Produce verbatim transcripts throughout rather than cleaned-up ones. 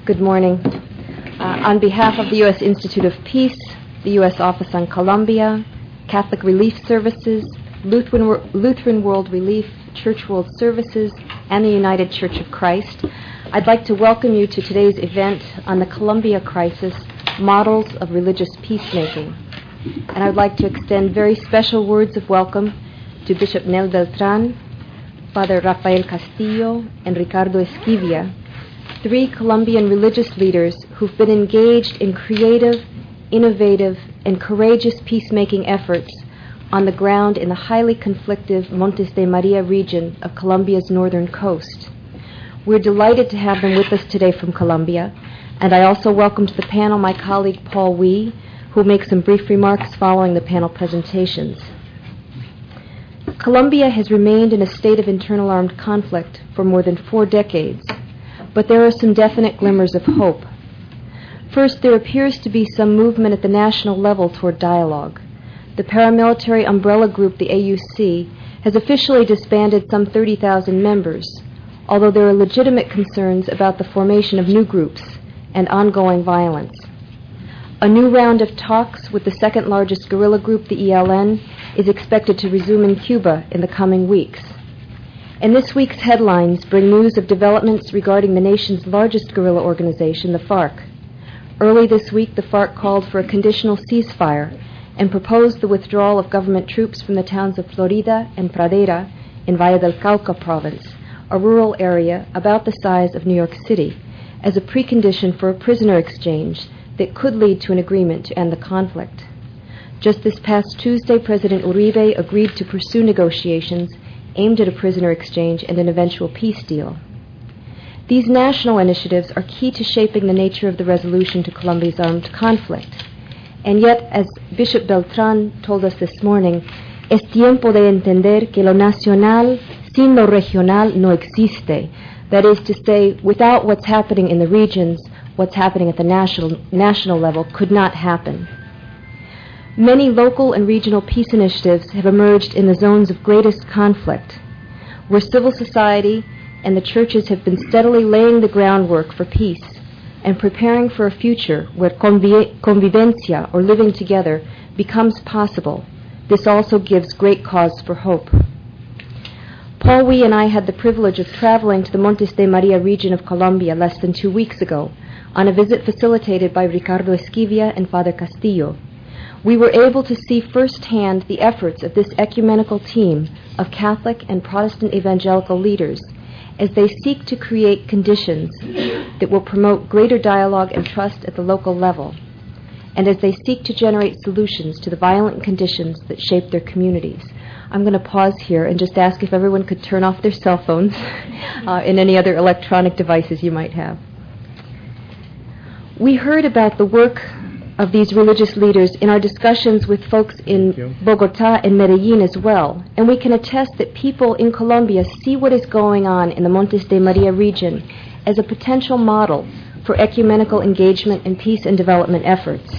Good morning. Uh, on behalf of the U S Institute of Peace, the U S Office on Colombia, Catholic Relief Services, Lutheran, Lutheran World Relief, Church World Services, and the United Church of Christ, I'd like to welcome you to today's event on the Colombia crisis, Models of Religious Peacemaking. And I would like to extend very special words of welcome to Bishop Nel Beltran, Father Rafael Castillo, and Ricardo Esquivia, three Colombian religious leaders who've been engaged in creative, innovative, and courageous peacemaking efforts on the ground in the highly conflictive Montes de Maria region of Colombia's northern coast. We're delighted to have them with us today from Colombia, and I also welcome to the panel my colleague Paul Wee, who will make some brief remarks following the panel presentations. Colombia has remained in a state of internal armed conflict for more than four decades, but there are some definite glimmers of hope. First, there appears to be some movement at the national level toward dialogue. The paramilitary umbrella group, the A U C, has officially disbanded some thirty thousand members, although there are legitimate concerns about the formation of new groups and ongoing violence. A new round of talks with the second largest guerrilla group, the E L N, is expected to resume in Cuba in the coming weeks. And this week's headlines bring news of developments regarding the nation's largest guerrilla organization, the FARC. Early this week, the FARC called for a conditional ceasefire and proposed the withdrawal of government troops from the towns of Florida and Pradera in Valle del Cauca province, a rural area about the size of New York City, as a precondition for a prisoner exchange that could lead to an agreement to end the conflict. Just this past Tuesday, President Uribe agreed to pursue negotiations aimed at a prisoner exchange and an eventual peace deal. These national initiatives are key to shaping the nature of the resolution to Colombia's armed conflict. And yet, as Bishop Beltran told us this morning, es tiempo de entender que lo nacional sin lo regional no existe. That is to say, without what's happening in the regions, what's happening at the national, national level could not happen. Many local and regional peace initiatives have emerged in the zones of greatest conflict, where civil society and the churches have been steadily laying the groundwork for peace and preparing for a future where convi- convivencia, or living together, becomes possible. This also gives great cause for hope. Paul Wee and I had the privilege of traveling to the Montes de Maria region of Colombia less than two weeks ago on a visit facilitated by Ricardo Esquivia and Father Castillo. We were able to see firsthand the efforts of this ecumenical team of Catholic and Protestant evangelical leaders as they seek to create conditions that will promote greater dialogue and trust at the local level, and as they seek to generate solutions to the violent conditions that shape their communities. I'm going to pause here and just ask if everyone could turn off their cell phones uh, and any other electronic devices you might have. We heard about the work of these religious leaders in our discussions with folks in Bogota and Medellin as well, and we can attest that people in Colombia see what is going on in the Montes de Maria region as a potential model for ecumenical engagement and peace and development efforts.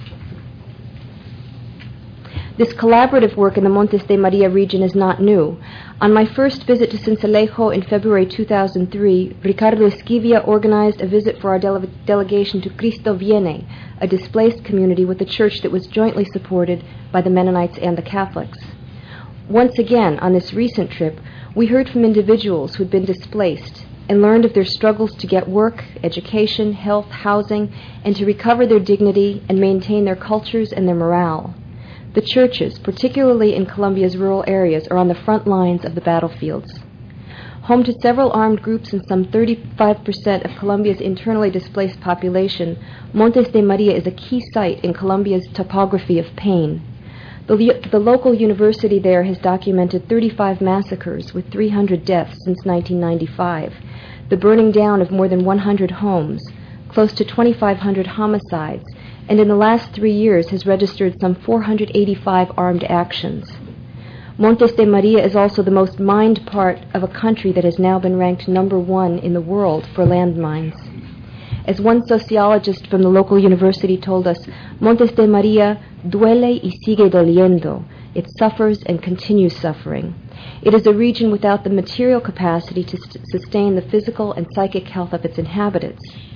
This collaborative work in the Montes de Maria region is not new. On my first visit to Sincelejo in February two thousand three, Ricardo Esquivia organized a visit for our dele- delegation to Cristo Viene, a displaced community with a church that was jointly supported by the Mennonites and the Catholics. Once again, on this recent trip, we heard from individuals who had been displaced and learned of their struggles to get work, education, health, housing, and to recover their dignity and maintain their cultures and their morale. The churches, particularly in Colombia's rural areas, are on the front lines of the battlefields. Home to several armed groups and some thirty-five percent of Colombia's internally displaced population, Montes de Maria is a key site in Colombia's topography of pain. The, the local university there has documented thirty-five massacres with three hundred deaths since nineteen ninety-five, the burning down of more than one hundred homes, close to twenty-five hundred homicides, and in the last three years has registered some four hundred eighty-five armed actions. Montes de Maria is also the most mined part of a country that has now been ranked number one in the world for landmines. As one sociologist from the local university told us, Montes de Maria duele y sigue doliendo. It suffers and continues suffering. It is a region without the material capacity to st- sustain the physical and psychic health of its inhabitants.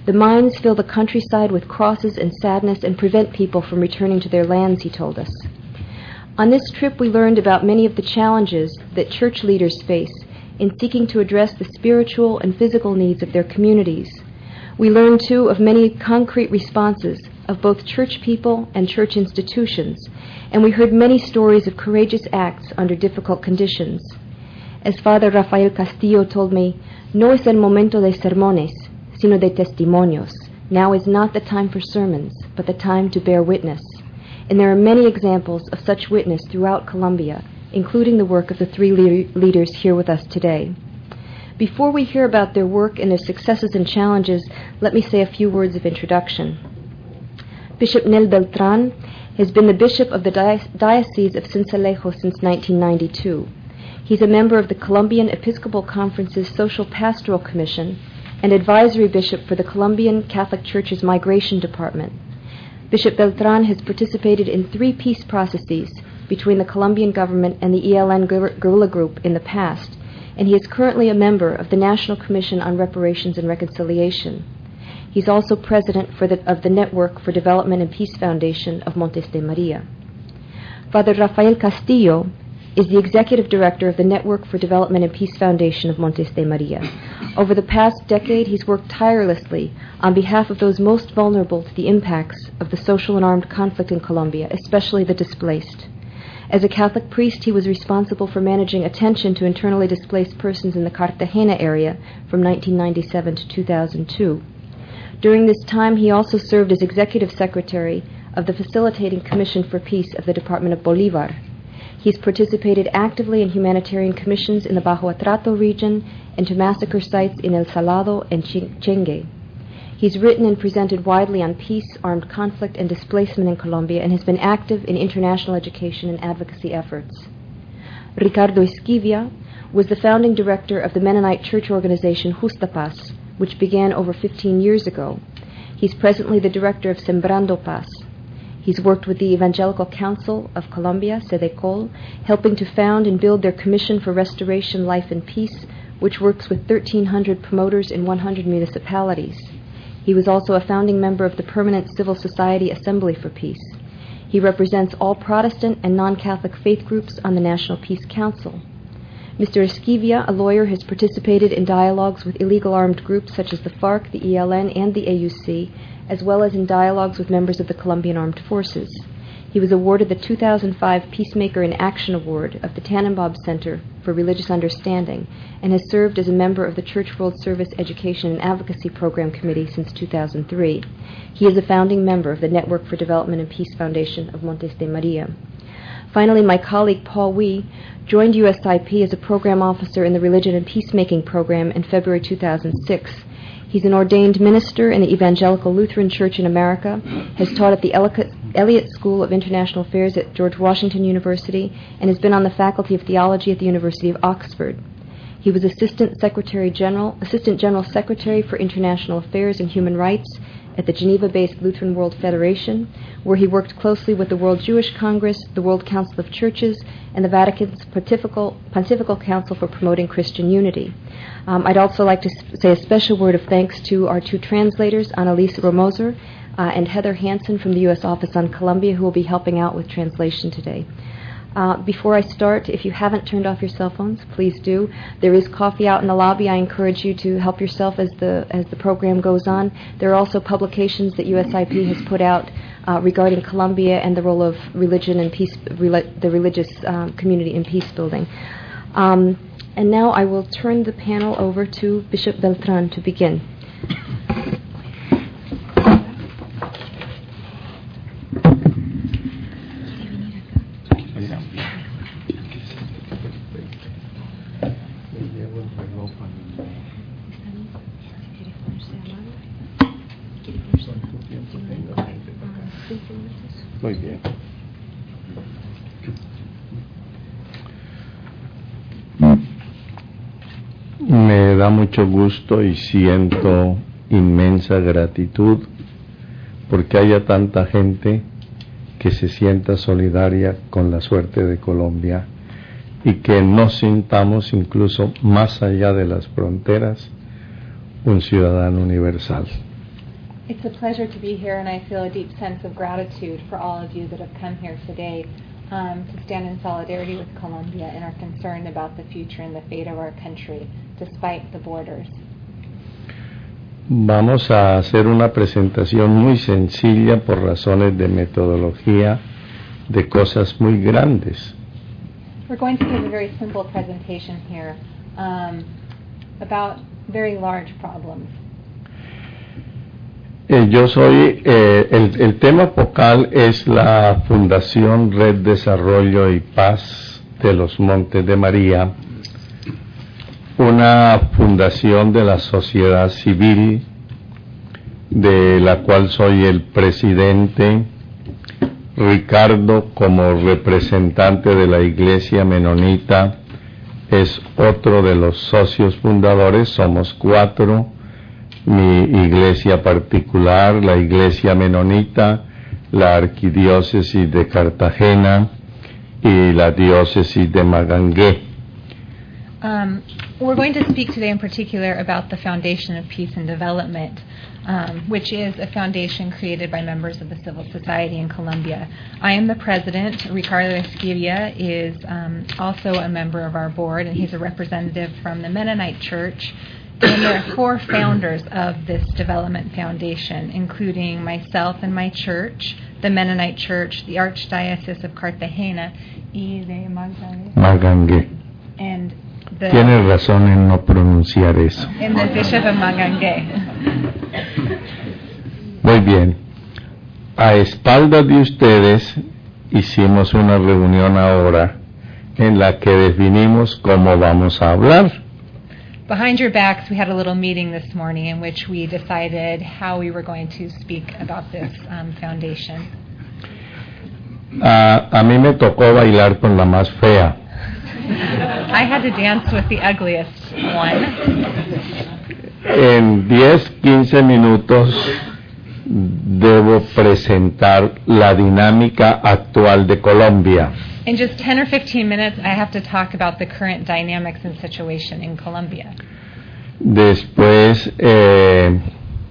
The mines fill the countryside with crosses and sadness and prevent people from returning to their lands, he told us. On this trip, we learned about many of the challenges that church leaders face in seeking to address the spiritual and physical needs of their communities. We learned, too, of many concrete responses of both church people and church institutions, and we heard many stories of courageous acts under difficult conditions. As Father Rafael Castillo told me, no es el momento de sermones, sino de testimonios. Now is not the time for sermons, but the time to bear witness. And there are many examples of such witness throughout Colombia, including the work of the three le- leaders here with us today. Before we hear about their work and their successes and challenges, let me say a few words of introduction. Bishop Nel Beltran has been the bishop of the Diocese of Sincelejo since nineteen ninety-two. He's a member of the Colombian Episcopal Conference's Social Pastoral Commission and advisory bishop for the Colombian Catholic Church's Migration Department. Bishop Beltran has participated in three peace processes between the Colombian government and the E L N guerrilla group in the past, and he is currently a member of the National Commission on Reparations and Reconciliation. He's also president for the, of the Network for Development and Peace Foundation of Montes de Maria. Father Rafael Castillo is the executive director of the Network for Development and Peace Foundation of Montes de Maria. Over the past decade, he's worked tirelessly on behalf of those most vulnerable to the impacts of the social and armed conflict in Colombia, especially the displaced. As a Catholic priest, he was responsible for managing attention to internally displaced persons in the Cartagena area from nineteen ninety-seven to two thousand two. During this time, he also served as executive secretary of the Facilitating Commission for Peace of the Department of Bolivar. He's participated actively in humanitarian commissions in the Bajo Atrato region and to massacre sites in El Salado and Chengue. He's written and presented widely on peace, armed conflict, and displacement in Colombia and has been active in international education and advocacy efforts. Ricardo Esquivia was the founding director of the Mennonite church organization Justa Paz, which began over fifteen years ago. He's presently the director of Sembrando Paz. He's worked with the Evangelical Council of Colombia, SEDECOL, helping to found and build their Commission for Restoration, Life, and Peace, which works with thirteen hundred promoters in one hundred municipalities. He was also a founding member of the Permanent Civil Society Assembly for Peace. He represents all Protestant and non-Catholic faith groups on the National Peace Council. Mister Esquivia, a lawyer, has participated in dialogues with illegal armed groups such as the FARC, the E L N, and the A U C, as well as in dialogues with members of the Colombian Armed Forces. He was awarded the two thousand five Peacemaker in Action Award of the Tannenbaum Center for Religious Understanding and has served as a member of the Church World Service Education and Advocacy Program Committee since two thousand three. He is a founding member of the Network for Development and Peace Foundation of Montes de Maria. Finally, my colleague Paul Wee joined U S I P as a program officer in the Religion and Peacemaking Program in February two thousand six. He's an ordained minister in the Evangelical Lutheran Church in America, has taught at the Elliott School of International Affairs at George Washington University, and has been on the Faculty of Theology at the University of Oxford. He was Assistant Secretary General, Assistant General Secretary for International Affairs and Human Rights at the Geneva-based Lutheran World Federation, where he worked closely with the World Jewish Congress, the World Council of Churches, and the Vatican's Pontifical, Pontifical Council for Promoting Christian Unity. Um, I'd also like to say a special word of thanks to our two translators, Annalise Romoser uh, and Heather Hansen from the U S Office on Colombia, who will be helping out with translation today. Uh, before I start, if you haven't turned off your cell phones, please do. There is coffee out in the lobby. I encourage you to help yourself as the as the program goes on. There are also publications that U S I P has put out uh, regarding Colombia and the role of religion and peace, rel- the religious um, community in peace building. Um, and now I will turn the panel over to Bishop Beltran to begin. Muy bien. Me da mucho gusto y siento inmensa gratitud porque haya tanta gente que se sienta solidaria con la suerte de Colombia y que nos sintamos incluso más allá de las fronteras un ciudadano universal. It's a pleasure to be here, and I feel a deep sense of gratitude for all of you that have come here today um, to stand in solidarity with Colombia and are concerned about the future and the fate of our country, despite the borders. Vamos a hacer una presentación muy sencilla por razones de metodología de cosas muy grandes. We're going to give a very simple presentation here um, about very large problems. Eh, yo soy, eh, el, el tema focal es la Fundación Red Desarrollo y Paz de los Montes de María, una fundación de la sociedad civil de la cual soy el presidente. Ricardo, como representante de la Iglesia Menonita, es otro de los socios fundadores. Somos cuatro: mi iglesia particular, la Iglesia Menonita, la Arquidiócesis de Cartagena y la Diócesis de Magangué. Um, we're going to speak today in particular about the Foundation of Peace and Development, um, which is a foundation created by members of the civil society in Colombia. I am the president. Ricardo Esquivia is um, also a member of our board, and he's a representative from the Mennonite Church. And there are four founders of this development foundation, including myself and my church, the Mennonite Church, the Archdiocese of Cartagena, y de Magangué. Magangué. And the, Tienes razón en no pronunciar eso. and the Bishop of Magangué. Muy bien. A espaldas de ustedes hicimos una reunión ahora en la que definimos cómo vamos a hablar. Behind your backs, we had a little meeting this morning in which we decided how we were going to speak about this um, foundation. A, a mí me tocó bailar con la más fea. I had to dance with the ugliest one. En diez, quince minutos debo presentar la dinámica actual de Colombia. In just ten or fifteen minutes, I have to talk about the current dynamics and situation in Colombia. Después, eh,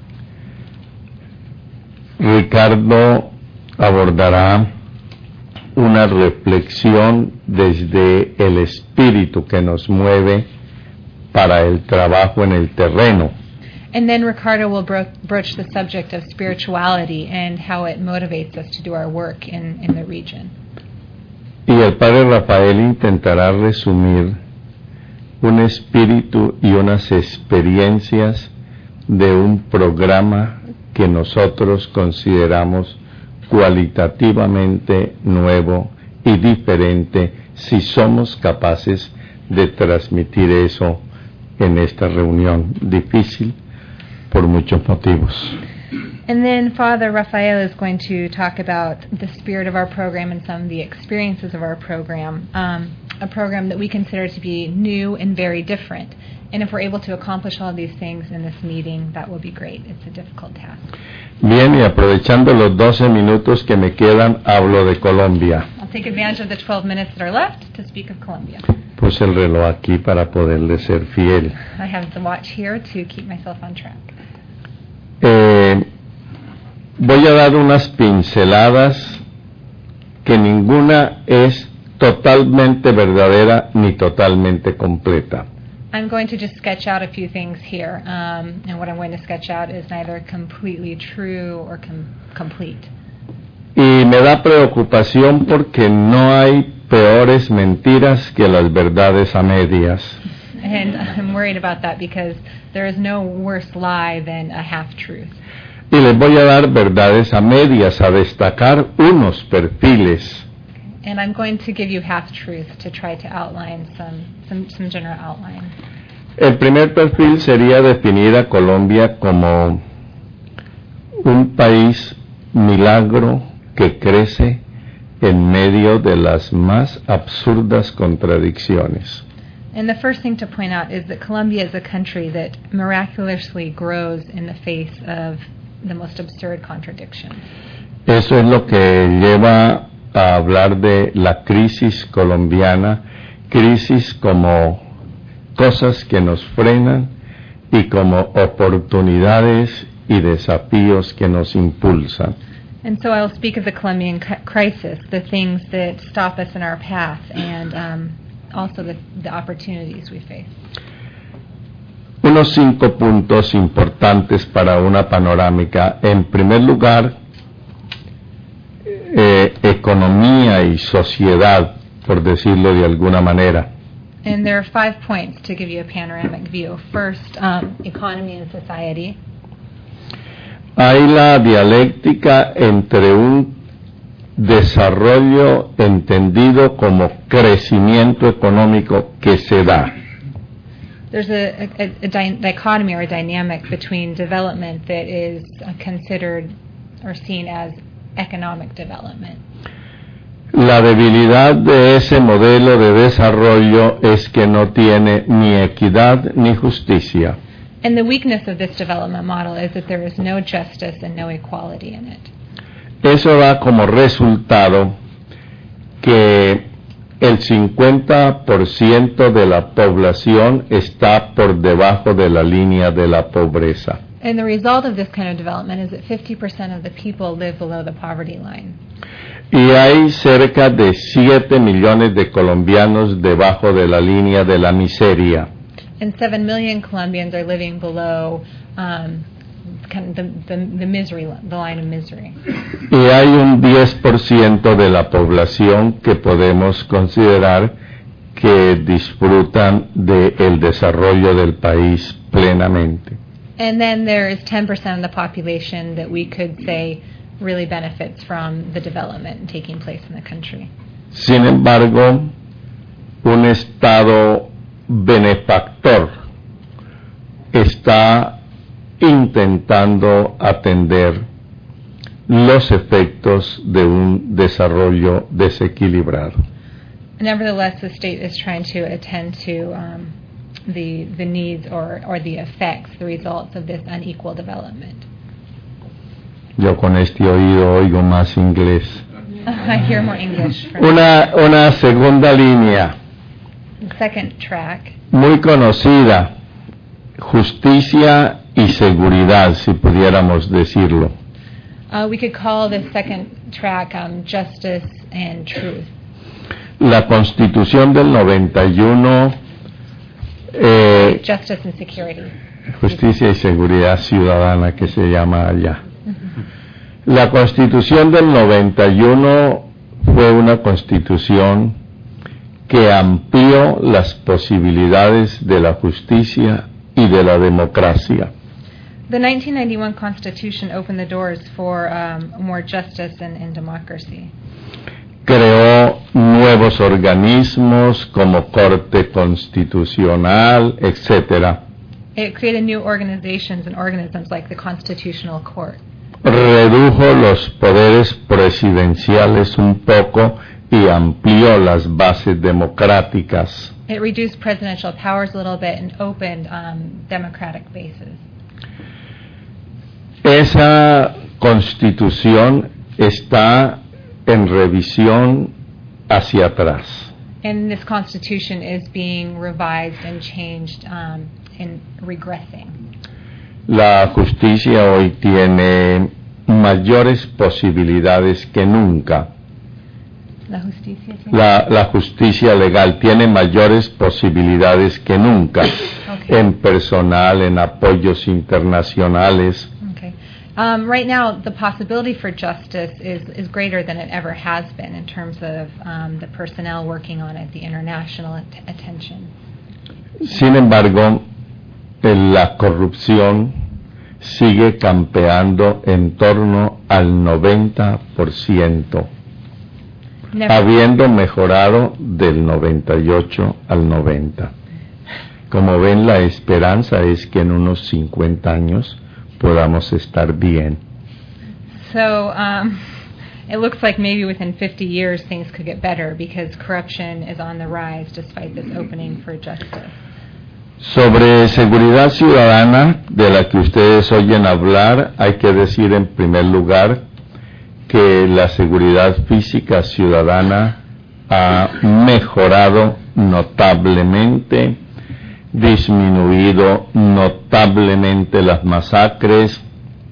Ricardo abordará una reflexión desde el espíritu que nos mueve para el trabajo en el terreno. And then Ricardo will bro- broach the subject of spirituality and how it motivates us to do our work in, in the region. Y el padre Rafael intentará resumir un espíritu y unas experiencias de un programa que nosotros consideramos cualitativamente nuevo y diferente, si somos capaces de transmitir eso en esta reunión difícil por muchos motivos. And then Father Rafael is going to talk about the spirit of our program and some of the experiences of our program, um, a program that we consider to be new and very different. And if we're able to accomplish all of these things in this meeting, that will be great. It's a difficult task. Bien, y aprovechando los doce minutos que me quedan, hablo de Colombia. I'll take advantage of the twelve minutes that are left to speak of Colombia. Puse el reloj aquí para poderle ser fiel. I have the watch here to keep myself on track. Eh, voy a dar unas pinceladas que ninguna es totalmente verdadera ni totalmente completa. I'm going to just sketch out a few things here, um, and what I'm going to sketch out is neither completely true or com- complete. Y me da preocupación porque no hay peores mentiras que las verdades a medias. And I'm worried about that because there is no worse lie than a half-truth. Y les voy a dar verdades a medias, a destacar unos perfiles. And I'm going to give you half-truths to try to outline some, some, some general outline. El primer perfil sería definir a Colombia como un país milagro que crece en medio de las más absurdas contradicciones. And the first thing to point out is that Colombia is a country that miraculously grows in the face of the most absurd contradictions. Eso es lo que lleva a hablar de la crisis colombiana, crisis como cosas que nos frenan y como oportunidades y desafíos que nos impulsan. And so I'll speak of the Colombian cu- crisis, the things that stop us in our path, and um, also the, the opportunities we face. Unos cinco puntos importantes para una panorámica. En primer lugar, eh, economía y sociedad, por decirlo de alguna manera. And there are five points to give you a panoramic view. First, um, economy and society. Hay la dialéctica entre un desarrollo entendido como crecimiento económico que se da. There's a, a, a di- dichotomy or a dynamic between development that is uh, considered or seen as economic development. La debilidad de ese modelo de desarrollo es que no tiene ni equidad ni justicia. And the weakness of this development model is that there is no justice and no equality in it. Eso da como resultado que el cincuenta por ciento de la población está por debajo de la línea de la pobreza. And the result of this kind of development is that fifty percent of the people live below the poverty line. Y hay cerca de siete millones de colombianos debajo de la línea de la miseria. And seven million Colombians are living below um, kind of the, the, the misery, li- the line of misery. Y hay un diez por ciento de la población que podemos considerar que disfrutan del desarrollo del país plenamente. And then there is ten percent of the population that we could say really benefits from the development taking place in the country. Sin embargo, un Estado benefactor está intentando atender los efectos de un desarrollo desequilibrado. Nevertheless, the state is trying to attend to um, the the needs or, or the effects, the results of this unequal development. Yo con este oído oigo más inglés. I hear more English. From Una, una segunda línea the second track, muy conocida, justicia y seguridad, si pudiéramos decirlo. uh, we could call the second track um, justice and truth. La Constitución del noventa y uno, eh, Justice and security. Justicia y Seguridad Ciudadana, que se llama allá. La Constitución del noventa y uno fue una constitución que amplió las posibilidades de la justicia y de la democracia. The nineteen ninety-one Constitution opened the doors for um, more justice and, and democracy. Creó nuevos organismos como Corte Constitucional, etcétera. It created new organizations and organisms like the Constitutional Court. Redujo los poderes presidenciales un poco y amplió las bases democráticas. It reduced presidential powers a little bit and opened um, democratic bases. Esa constitución está en revisión hacia atrás. And this Constitution is being revised and changed um, and regressing. La justicia hoy tiene mayores posibilidades que nunca. La justicia tiene- La, la justicia legal tiene mayores posibilidades que nunca Okay. en personal, en apoyos internacionales. Okay. Um, right now, the possibility for justice is, is greater than it ever has been in terms of um, the personnel working on it, the international at- attention. Sin embargo, en la corrupción sigue campeando en torno al noventa por ciento, Never, habiendo mejorado del noventa y ocho al noventa. Como ven, la esperanza es que en unos cincuenta años podamos estar bien. so um, it looks like maybe within fifty years things could get better because corruption is on the rise despite this opening for justice. Sobre seguridad ciudadana, de la que ustedes oyen hablar, hay que decir en primer lugar que la seguridad física ciudadana ha mejorado notablemente, disminuido notablemente las masacres,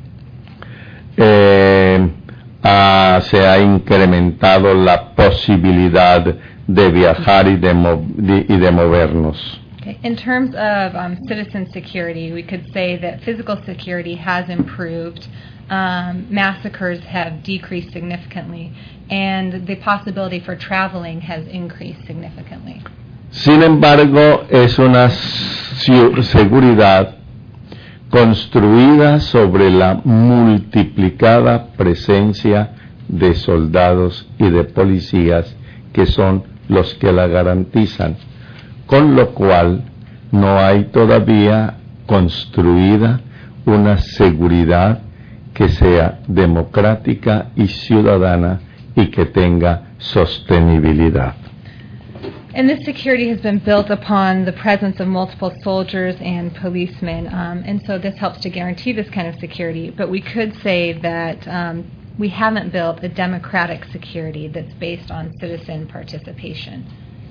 eh, ah, se ha incrementado la posibilidad de viajar y de, mo- de- y de movernos. Okay. In terms of um, citizen security, we could say that physical security has improved, um, massacres have decreased significantly, and the possibility for traveling has increased significantly. Sin embargo, es una ciu- seguridad construida sobre la multiplicada presencia de soldados y de policías que son los que la garantizan, con lo cual no hay todavía construida una seguridad que sea democrática y ciudadana y que tenga sostenibilidad. And this security has been built upon the presence of multiple soldiers and policemen, um, and so this helps to guarantee this kind of security. But we could say that um, we haven't built a democratic security that's based on citizen participation.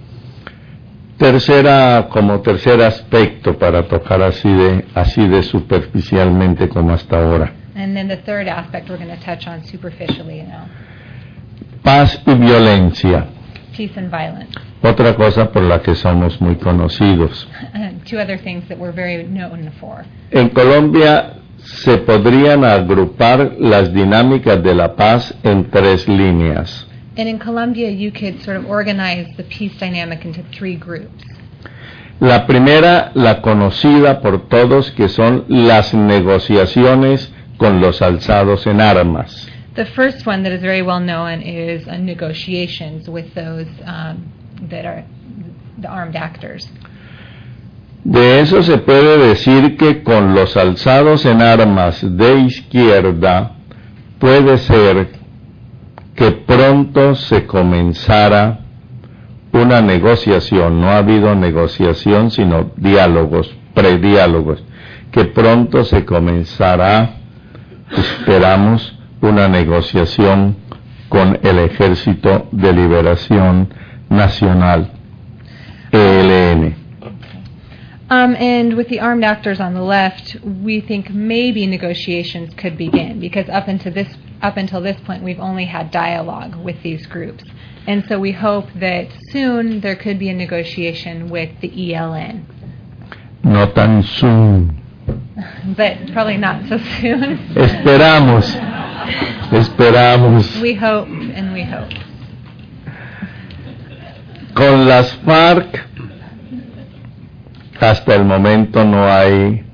Tercera, como tercer aspecto para tocar así de, así de superficialmente como hasta ahora. And then the third aspect we're going to touch on superficially now, Paz y violencia, peace and violence. otra cosa por la que somos muy conocidos. Two other things that we're very known for. En Colombia se podrían agrupar las dinámicas de la paz en tres líneas. And in Colombia, you could sort of organize the peace dynamic into three groups. La primera, la conocida por todos, que son las negociaciones con los alzados en armas. The first one that is very well known is uh, negotiations with those um, that are the armed actors. De eso se puede decir que con los alzados en armas de izquierda puede ser que pronto se comenzara una negociación. No ha habido negociación, sino diálogos, prediálogos, que pronto se comenzará, esperamos, una negociación con el Ejército de Liberación Nacional, E L N. Um, and with the armed actors on the left, we think maybe negotiations could begin, because up until this up until this point, we've only had dialogue with these groups. And so we hope that soon there could be a negotiation with the E L N. No tan soon. But probably not so soon. Esperamos, esperamos. We hope and we hope. Con las FARC, hasta el momento no hay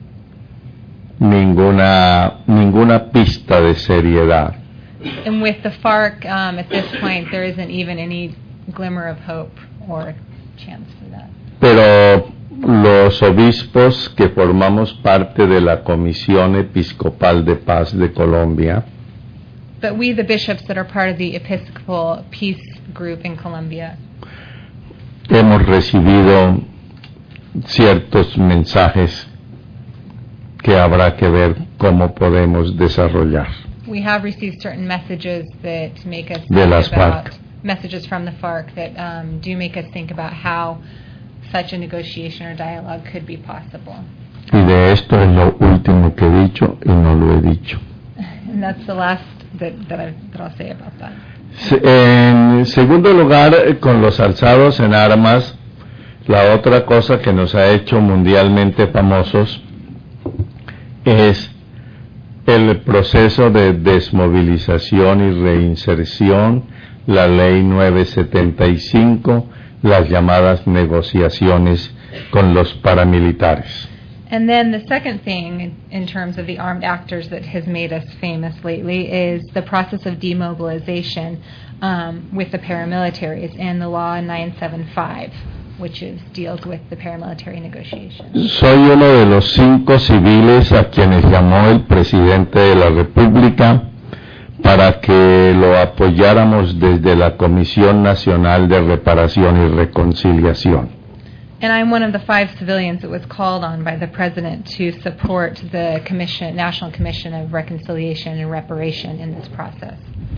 ninguna ninguna pista de seriedad. And with the FARC, um, at this point, there isn't even any glimmer of hope or chance for that. Pero los obispos que formamos parte de la Comisión Episcopal de Paz de Colombia, But we, the bishops that are part of the Episcopal Peace Group in Colombia, hemos recibido ciertos mensajes que habrá que ver cómo podemos desarrollar. we have received certain messages that make us De think las about FARC. messages from the FARC that um, do make us think about how such a negotiation or dialogue could be possible. Y de esto es lo último que he dicho y no lo he dicho. And that's the last that, that, I, that I'll say about that. Se- En segundo lugar, eh, con los alzados en armas, la otra cosa que nos ha hecho mundialmente famosos es el proceso de desmovilización y reinserción, la ley nueve setenta y cinco, las llamadas negociaciones con los paramilitares. And then the second thing in, in terms of the armed actors that has made us famous lately is the process of demobilization um, with the paramilitaries and the law nine seventy-five, which is deals with the paramilitary negotiations. Soy uno de los cinco civiles a quienes llamó el presidente de la República para que lo apoyáramos desde la Comisión Nacional de Reparación y Reconciliación. And I'm one of the five civilians that was called on by the president to support the commission, National Commission of Reconciliation and Reparation in this process.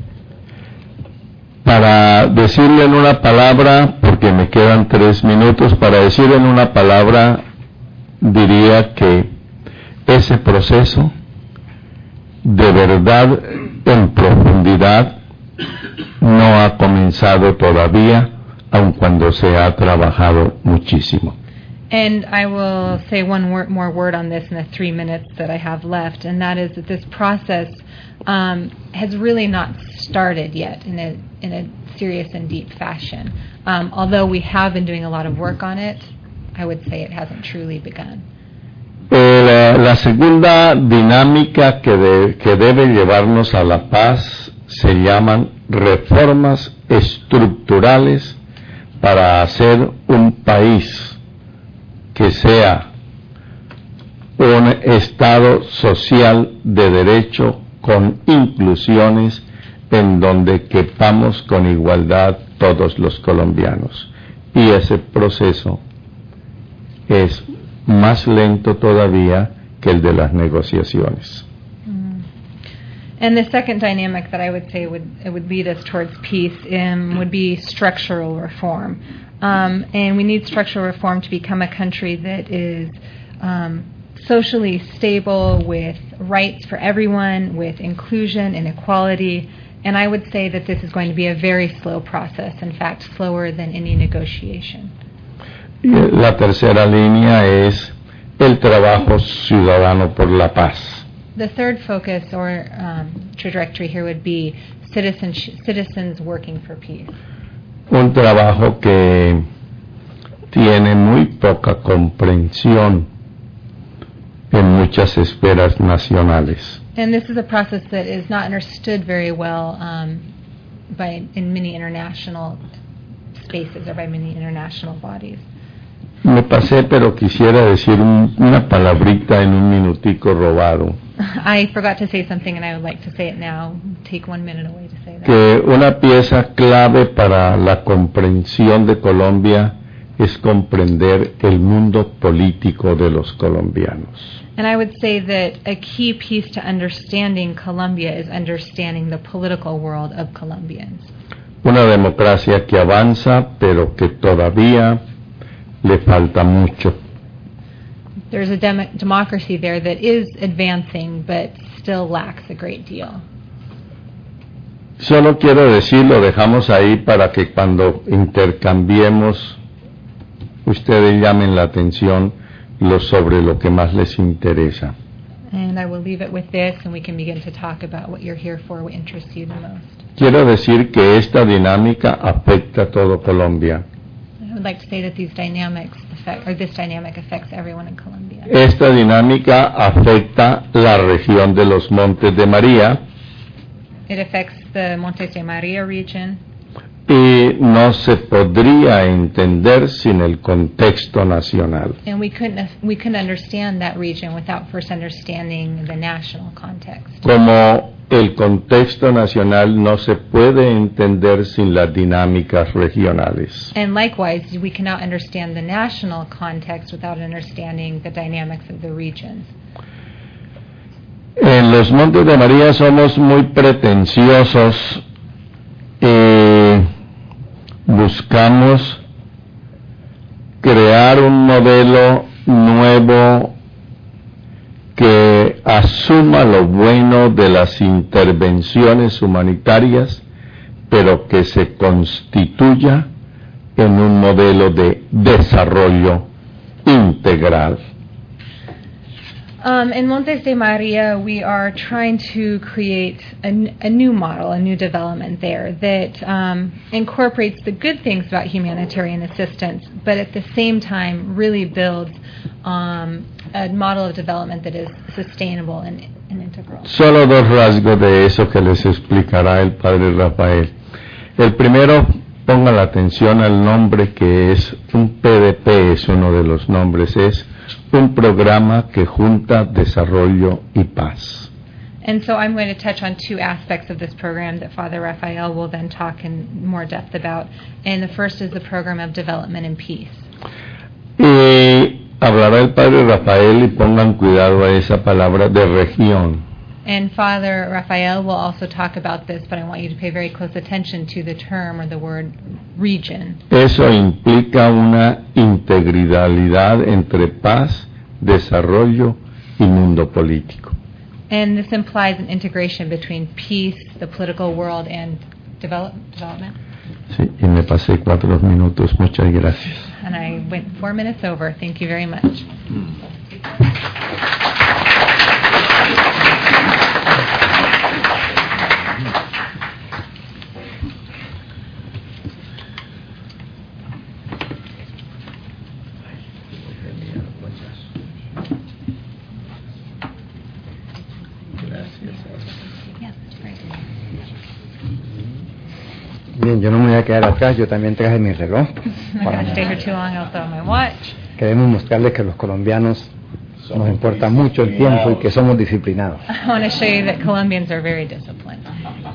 Para decirle en una palabra, porque me quedan tres minutos, para decirle en una palabra, diría que ese proceso de verdad en profundidad no ha comenzado todavía, aun cuando se ha trabajado muchísimo. And I will say one word, more word on this in the three minutes that I have left, and that is that this process um, has really not started yet in a in a serious and deep fashion. Um, although we have been doing a lot of work on it, I would say it hasn't truly begun. Eh, la, la segunda dinámica que, de, que debe llevarnos a la paz se llaman reformas estructurales para hacer un país que sea un Estado social de derecho con inclusiones en donde quepamos con igualdad todos los colombianos. Y ese proceso es más lento todavía que el de las negociaciones. Mm. And the second dynamic that I would say would it would lead us towards peace um, would be structural reform. Um, and we need structural reform to become a country that is um, socially stable, with rights for everyone, with inclusion and equality. And I would say that this is going to be a very slow process, in fact, slower than any negotiation. La tercera línea es el trabajo ciudadano por la paz. The third focus or um, trajectory here would be citizens, citizens working for peace. Un trabajo que tiene muy poca comprensión en muchas esferas nacionales. And this is a process that is not understood very well um, by in many international spaces or by many international bodies. Me pasé, pero quisiera decir un, una palabrita en un minutico robado. I forgot to say something and I would like to say it now. Take one minute away to say that. Que una pieza clave para la comprensión de Colombia es comprender el mundo político de los colombianos. And I would say that a key piece to understanding Colombia is understanding the political world of Colombians. Una democracia que avanza, pero que todavía le falta mucho. There's a dem- democracy there that is advancing, but still lacks a great deal. Solo quiero decir, lo dejamos ahí para que cuando intercambiemos, ustedes llamen la atención lo sobre lo que más les interesa. And I will leave it with this, and we can begin to talk about what you're here for, what interests you the most. Quiero decir que esta dinámica afecta a todo Colombia. I would like to say that these dynamics affect, or this dynamic affects everyone in Colombia. Esta dinámica afecta la región de los Montes de María It affects the Montes de Maria region, y no se podría entender sin el contexto nacional. and we couldn't we couldn't understand that region without first understanding the national context. Como el contexto nacional no se puede entender sin las dinámicas regionales. And likewise, we cannot understand the national context without understanding the dynamics of the regions. En los Montes de María somos muy pretenciosos y buscamos crear un modelo nuevo que asuma lo bueno de las intervenciones humanitarias, pero que se constituya en un modelo de desarrollo integral. Um, in Montes de Maria, we are trying to create a, n- a new model, a new development there that um, incorporates the good things about humanitarian assistance, but at the same time really builds um, a model of development that is sustainable and, and integral. Solo dos rasgos de eso que les explicará el padre Rafael. El primero, pongan la atención al nombre que es un P D P, es uno de los nombres, es un programa que junta desarrollo y paz. And so I'm going to touch on two aspects of this program that Father Rafael will then talk in more depth about. And the first is the program of development and peace. Y hablará el padre Rafael, y pongan cuidado a esa palabra, de región. And Father Rafael will also talk about this, but I want you to pay very close attention to the term or the word region. Eso implica una integralidad entre paz, desarrollo y mundo político. And this implies an integration between peace, the political world, and develop, development. Sí, y me pasé cuatro minutos. Muchas gracias. And I went four minutes over. Thank you very much. Bien, yo no me voy a quedar atrás, yo también traje mi reloj. I'm not going to stay here too long. I'll throw my watch. Queremos mostrarles que los colombianos nos importa mucho el tiempo y que somos disciplinados. I want to show you that Colombians are very disciplined.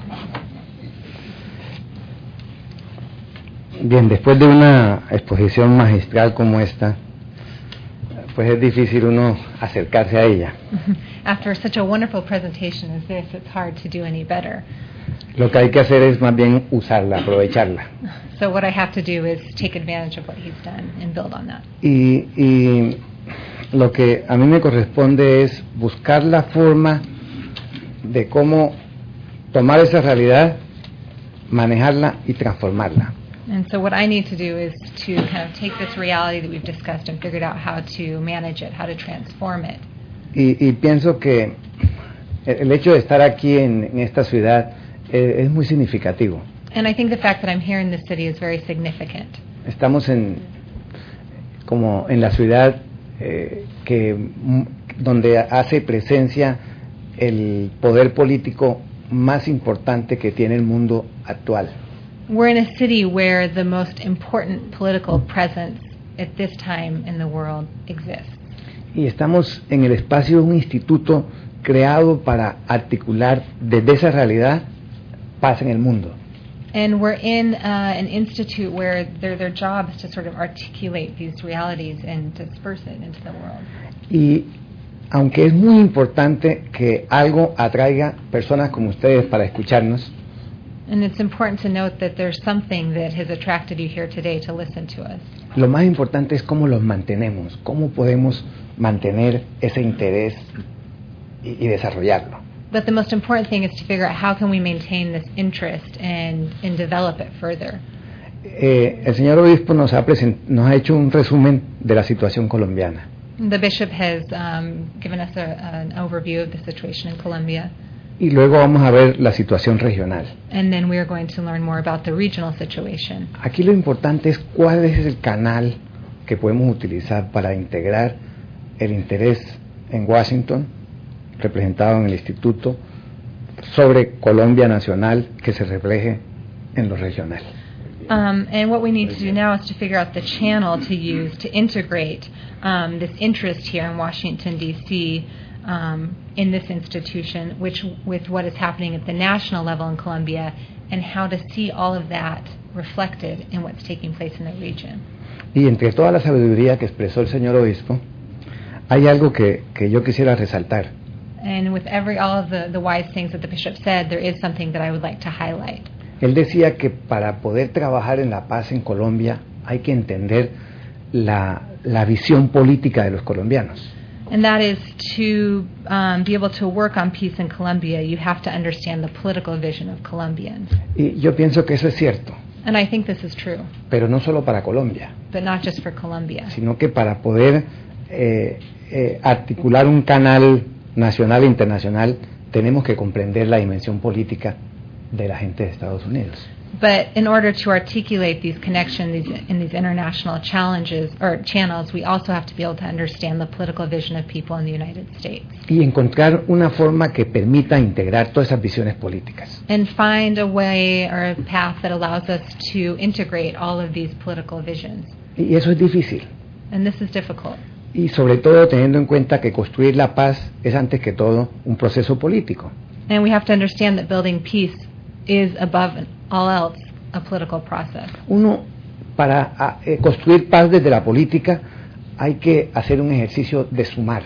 Bien, después de una exposición magistral como esta, pues es difícil uno acercarse a ella. After such a wonderful presentation as this, it's hard to do any better. Lo que hay que hacer es más bien usarla, aprovecharla. So what I have to do is take advantage of what he's done and build on that. Y, y lo que a mí me corresponde es buscar la forma de cómo tomar esa realidad, manejarla y transformarla. And so what I need to do is to kind of take this reality that we've discussed and figure out how to manage it, how to transform it. Y, y pienso que el hecho de estar aquí en, en esta ciudad eh, es muy significativo. And I think the fact that I'm here in this city is very significant. Estamos en como en la ciudad eh, que m- donde hace presencia el poder político más importante que tiene el mundo actual. We're in a city where the most important political presence at this time in the world exists. Y estamos en el espacio de un instituto creado para articular desde esa realidad paz en el mundo. And we're in uh, an institute where their their job is to sort of articulate these realities and disperse it into the world. Y aunque es muy importante que algo atraiga personas como ustedes para escucharnos, And it's important to note that there's something that has attracted you here today to listen to us. lo más importante es cómo los mantenemos, cómo podemos mantener ese interés y, y desarrollarlo. But the most important thing is to figure out how can we maintain this interest and, and develop it further. Eh, el señor obispo nos ha, present- nos ha hecho un resumen de la situación colombiana. The bishop has um, given us a, an overview of the situation in Colombia, Y luego vamos a ver la situación regional. and then we are going to learn more about the regional situation. Aquí lo importante es cuál es el canal que podemos utilizar para integrar el interés en Washington, representado en el instituto, sobre Colombia nacional, que se refleje en lo regional. Um, and what we need to do now is to figure out the channel to use to integrate um, this interest here in Washington, D C, um, in this institution, which with what is happening at the national level in Colombia, and how to see all of that reflected in what's taking place in the region. Y entre toda la sabiduría que expresó el señor obispo, hay algo que, que yo quisiera resaltar. And with every all of the, the wise things that the bishop said, there is something that I would like to highlight. Él decía que para poder trabajar en la paz en Colombia hay que entender la, la visión política de los colombianos. And that is to um, be able to work on peace in Colombia, you have to understand the political vision of Colombians. Y yo pienso que eso es cierto, And I think this is true, pero no solo para Colombia, but not just for Colombia. sino que para poder eh, eh, articular un canal nacional e internacional tenemos que comprender la dimensión política de la gente de Estados Unidos. But in order to articulate these connections these, in these international challenges or channels, we also have to be able to understand the political vision of people in the United States Y encontrar una forma que permita integrar todas esas visiones políticas. and find a way or a path that allows us to integrate all of these political visions. Y eso es difícil. And this is difficult. Y sobre todo teniendo en cuenta que construir la paz es antes que todo un proceso político. And we have to understand that building peace is above all else a political process. Uno, para a, eh, construir paz desde la política, hay que hacer un ejercicio de sumar.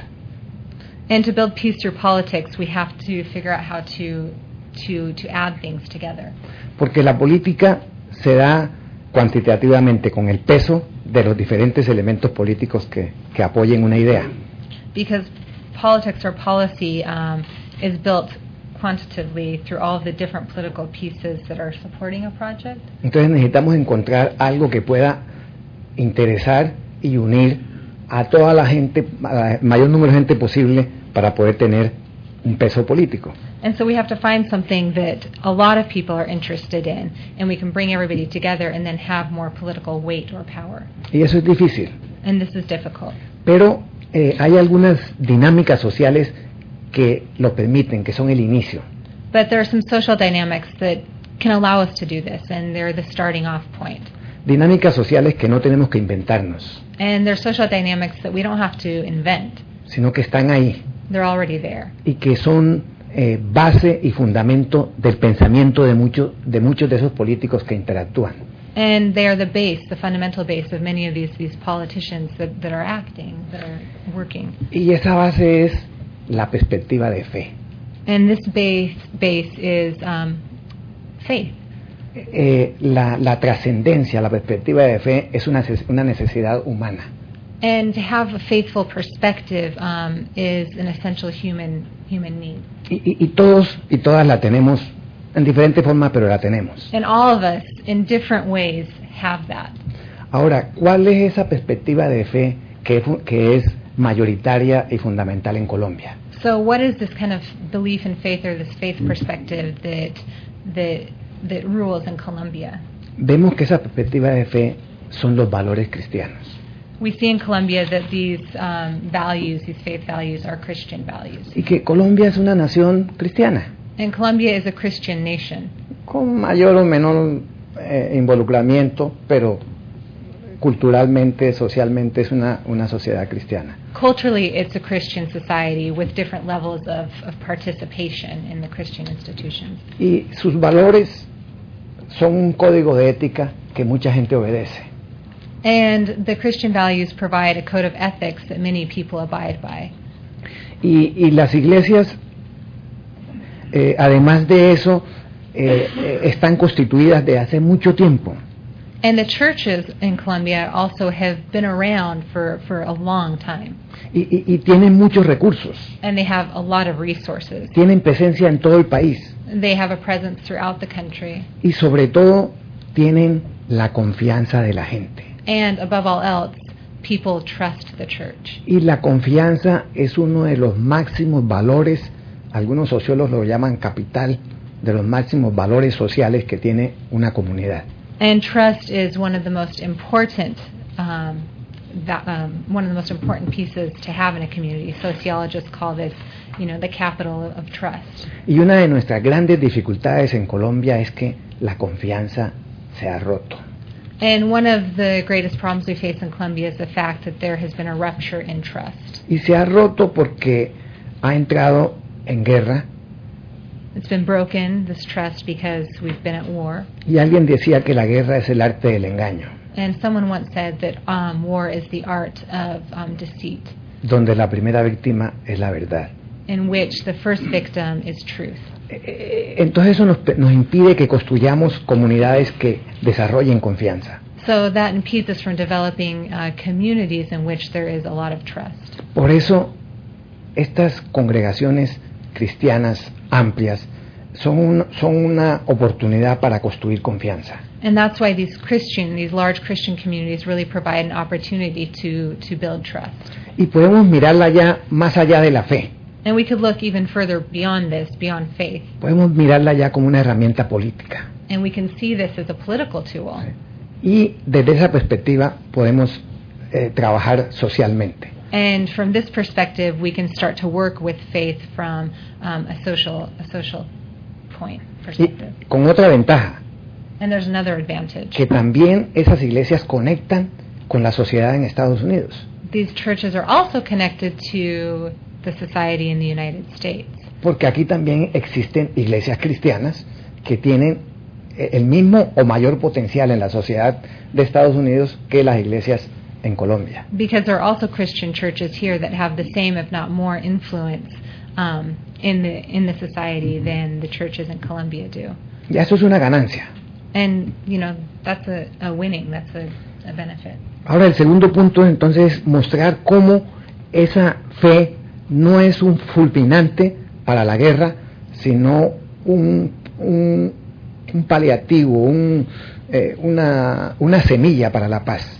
And to build peace through politics, we have to figure out how to to to add things together. Porque la política se da cuantitativamente con el peso de los diferentes elementos políticos que, que apoyen una idea. Because politics or policy um, is built quantitatively through all of the different political pieces that are supporting a project. Entonces necesitamos encontrar algo que pueda interesar y unir a toda la gente, al mayor número de gente posible, para poder tener un peso político. And so we have to find something that a lot of people are interested in, and we can bring everybody together and then have more political weight or power. Y eso es difícil. And this is difficult. Pero eh, hay algunas dinámicas sociales que lo permiten, que son el inicio. But there are some social dynamics that can allow us to do this, and they're the starting off point. Dinámicas sociales que no tenemos que inventarnos, And they're social dynamics that we don't have to invent. sino que están ahí They're already there. y que son eh, base y fundamento del pensamiento de, muchos de muchos de esos políticos que interactúan. And they are the base, the fundamental base of many of these, these politicians that, that are acting, that are working. Y esa base es la perspectiva de fe. And this base, base is um, faith. Eh, la, la trascendencia, la perspectiva de fe es una, una necesidad humana. And to have a faithful perspective um, is an essential human human need. Y, y, y todos y todas la tenemos en diferentes formas, pero la tenemos. And all of us, in different ways, have that. Ahora, ¿cuál es esa perspectiva de fe que, es fu- que es mayoritaria y fundamental en Colombia? So, what is this kind of belief in faith or this faith perspective that that that rules in Colombia? Vemos que esa perspectiva de fe son los valores cristianos. We see in Colombia that these um, values, these faith values, are Christian values. Y que Colombia es una nación cristiana, And Colombia is a Christian nation, con mayor o menor eh, involucramiento, pero culturalmente, socialmente es una, una sociedad cristiana. culturally it's a Christian society with different levels of, of participation in the Christian institutions. Y sus valores son un código de ética que mucha gente obedece. And the Christian values provide a code of ethics that many people abide by. Y, y las iglesias, eh, además de eso, eh, eh, están constituidas de hace mucho tiempo. And the churches in Colombia also have been around for, for a long time. Y, y- y tienen muchos recursos, And they have a lot of resources. tienen presencia en todo el país They have a presence throughout the country. y sobre todo tienen la confianza de la gente. And above all else, people trust the church. Y la confianza es uno de los máximos valores, algunos sociólogos lo llaman capital, de los máximos valores sociales que tiene una comunidad. And trust is one of the most important, um, that, um, one of the most important pieces to have in a community. Sociologists call this, you know, the capital of trust. Y una de nuestras grandes dificultades en Colombia es que la confianza se ha roto. And one of the greatest problems we face in Colombia is the fact that there has been a rupture in trust. Y se ha roto porque ha entrado en guerra. It's been broken, this trust, because we've been at war. Y alguien decía que la guerra es el arte del engaño, And someone once said that um, war is the art of um, deceit, donde la primera víctima es la verdad. in which the first victim is truth. Eh, Entonces eso nos, pe- nos impide que construyamos comunidades que desarrollen confianza. So that impedes us from developing uh, communities in which there is a lot of trust. Por eso estas congregaciones cristianas amplias son, un- son una oportunidad para construir confianza. And that's why these Christian, these large Christian communities really provide an opportunity to, to build trust. Y podemos mirarla ya más allá de la fe. And we could look even further beyond this, beyond faith. Podemos mirarla ya como una herramienta política. And we can see this as a political tool. Y desde esa perspectiva podemos eh, trabajar socialmente. And from this perspective, we can start to work with faith from um, a social a social point Y perspective. con otra ventaja, And there's another advantage. que también esas iglesias conectan con la sociedad en Estados Unidos. These churches are also connected to the society in the United States. Porque aquí también existen iglesias cristianas que tienen eh, el mismo o mayor potencial en la sociedad de Estados Unidos que las iglesias en Colombia. Because there are also Christian churches here that have the same, if not more, influence um, in the in the society than the churches in Colombia do. Y eso es una ganancia. And you know that's a, a winning. That's a, a benefit. Ahora el segundo punto entonces es mostrar cómo esa fe no es un fulminante para la guerra, sino un, un, un paliativo, un, eh, una, una semilla para la paz.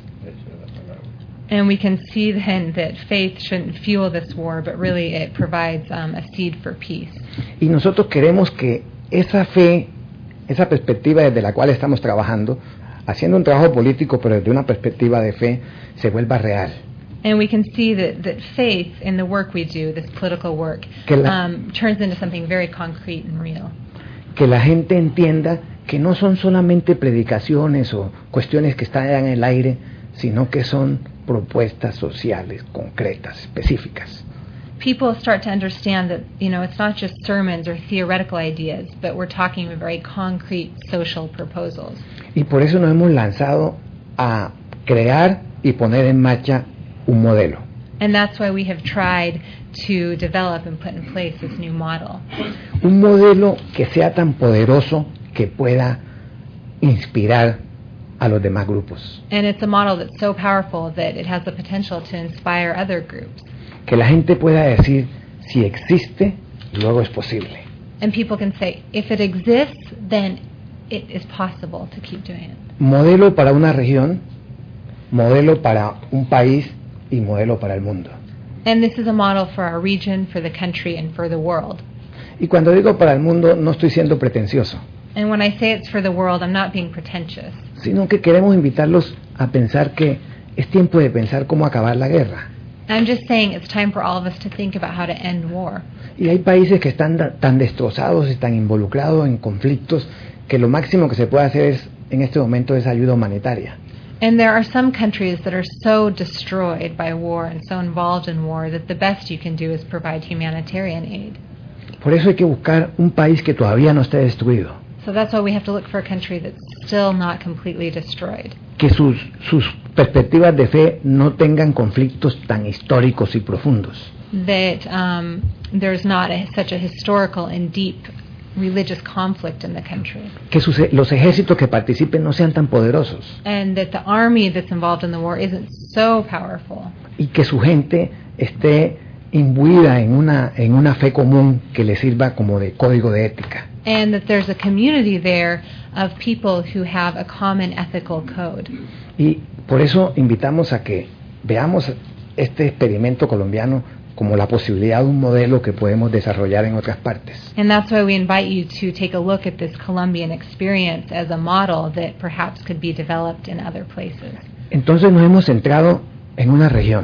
And we can see then that faith shouldn't fuel this war, but really it provides um, a seed for peace. Y nosotros queremos que esa fe, esa perspectiva desde la cual estamos trabajando, haciendo un trabajo político, pero desde una perspectiva de fe, se vuelva real. And we can see that, that faith in the work we do, this political work, Que la- um, turns into something very concrete and real. Que la gente entienda que no son solamente predicaciones o cuestiones que están en el aire, sino que son propuestas sociales concretas, específicas. People start to understand that, you know, it's not just sermons or theoretical ideas, but we're talking about very concrete social proposals. Y por eso nos hemos lanzado a crear y poner en marcha un modelo. And that's why we have tried to develop and put in place this new model. Un modelo que sea tan poderoso que pueda inspirar a los demás grupos. And it's a model that's so powerful that it has the potential to inspire other groups. Que la gente pueda decir, si existe, luego es posible. And people can say, if it exists, then it is possible to keep doing it. Modelo para una región, modelo para un país y modelo para el mundo. And this is a model for our region, for the country, and for the world. Y cuando digo para el mundo, no estoy siendo pretencioso, And when I say it's for the world, I'm not being pretentious. sino que queremos invitarlos a pensar que es tiempo de pensar cómo acabar la guerra. I'm just saying it's time for all of us to think about how to end war. Y hay países que están da- tan destrozados y tan involucrados en conflictos que lo máximo que se puede hacer es, en este momento es ayuda humanitaria. And there are some countries that are so destroyed by war and so involved in war that the best you can do is provide humanitarian aid. Por eso hay que buscar un país que todavía no esté destruido, So that's why we have to look for a country that's still not completely destroyed. que sus, sus perspectivas de fe no tengan conflictos tan históricos y profundos, That um, there's not a, such a historical and deep religious conflict in the country. que sus, los ejércitos que participen no sean tan poderosos And that the army that's involved in the war isn't so powerful. y que su gente esté imbuida en una, en una fe común que le sirva como de código de ética. And that there's a community there of people who have a common ethical code. Y por eso invitamos a que veamos este experimento colombiano como la posibilidad de un modelo que podemos desarrollar en otras partes. And that's why we invite you to take a look at this Colombian experience as a model that perhaps could be developed in other places. Entonces nos hemos centrado en una región,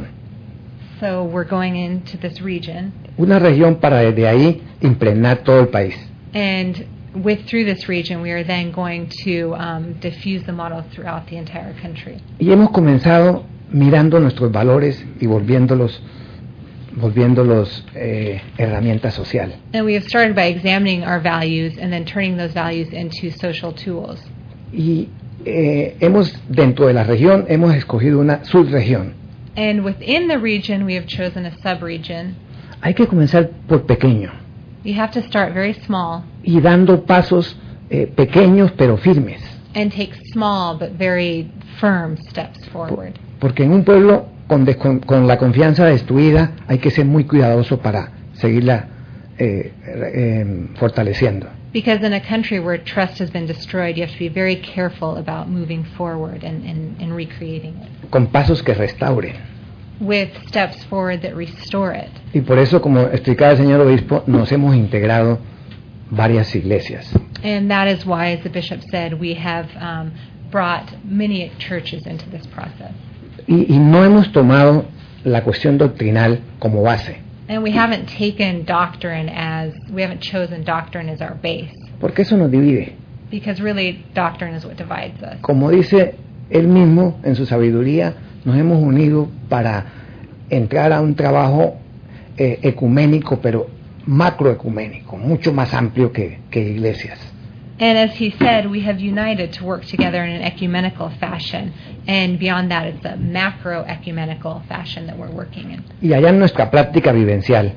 So we're going into this region, una región para desde ahí impregnar todo el país. and with through this region, we are then going to um, diffuse the model throughout the entire country. Y hemos comenzado mirando nuestros valores y volviéndolos, volviéndolos eh, herramienta social. And we have started by examining our values and then turning those values into social tools. Y eh, hemos, dentro de la región, hemos escogido una subregión. And within the region, we have chosen a subregion. Hay que comenzar por pequeño You have to start very small y dando pasos eh, pequeños pero firmes. and take small but very firm steps forward. Porque en un pueblo con, descon- con la confianza destruida hay que ser muy cuidadoso para seguirla eh, eh, fortaleciendo. Because in a country where trust has been destroyed, you have to be very careful about moving forward and, and, and recreating it Con pasos que restauren. with steps forward that restore it. Y por eso, como explicaba el señor obispo, nos hemos integrado varias iglesias. And that is why, as the bishop said, we have um, brought many churches into this process. Y, y no hemos tomado la cuestión doctrinal como base, And we haven't taken doctrine as, we haven't chosen doctrine as our base. porque eso nos divide. Because really, doctrine is what divides us. Como dice él mismo en su sabiduría, nos hemos unido para entrar a un trabajo eh, ecuménico, pero macroecuménico, mucho más amplio que, que iglesias. And as he said, we have united to work together in an ecumenical fashion. And beyond that, it's a macro ecumenical fashion that we're working in. Y allá en nuestra práctica vivencial,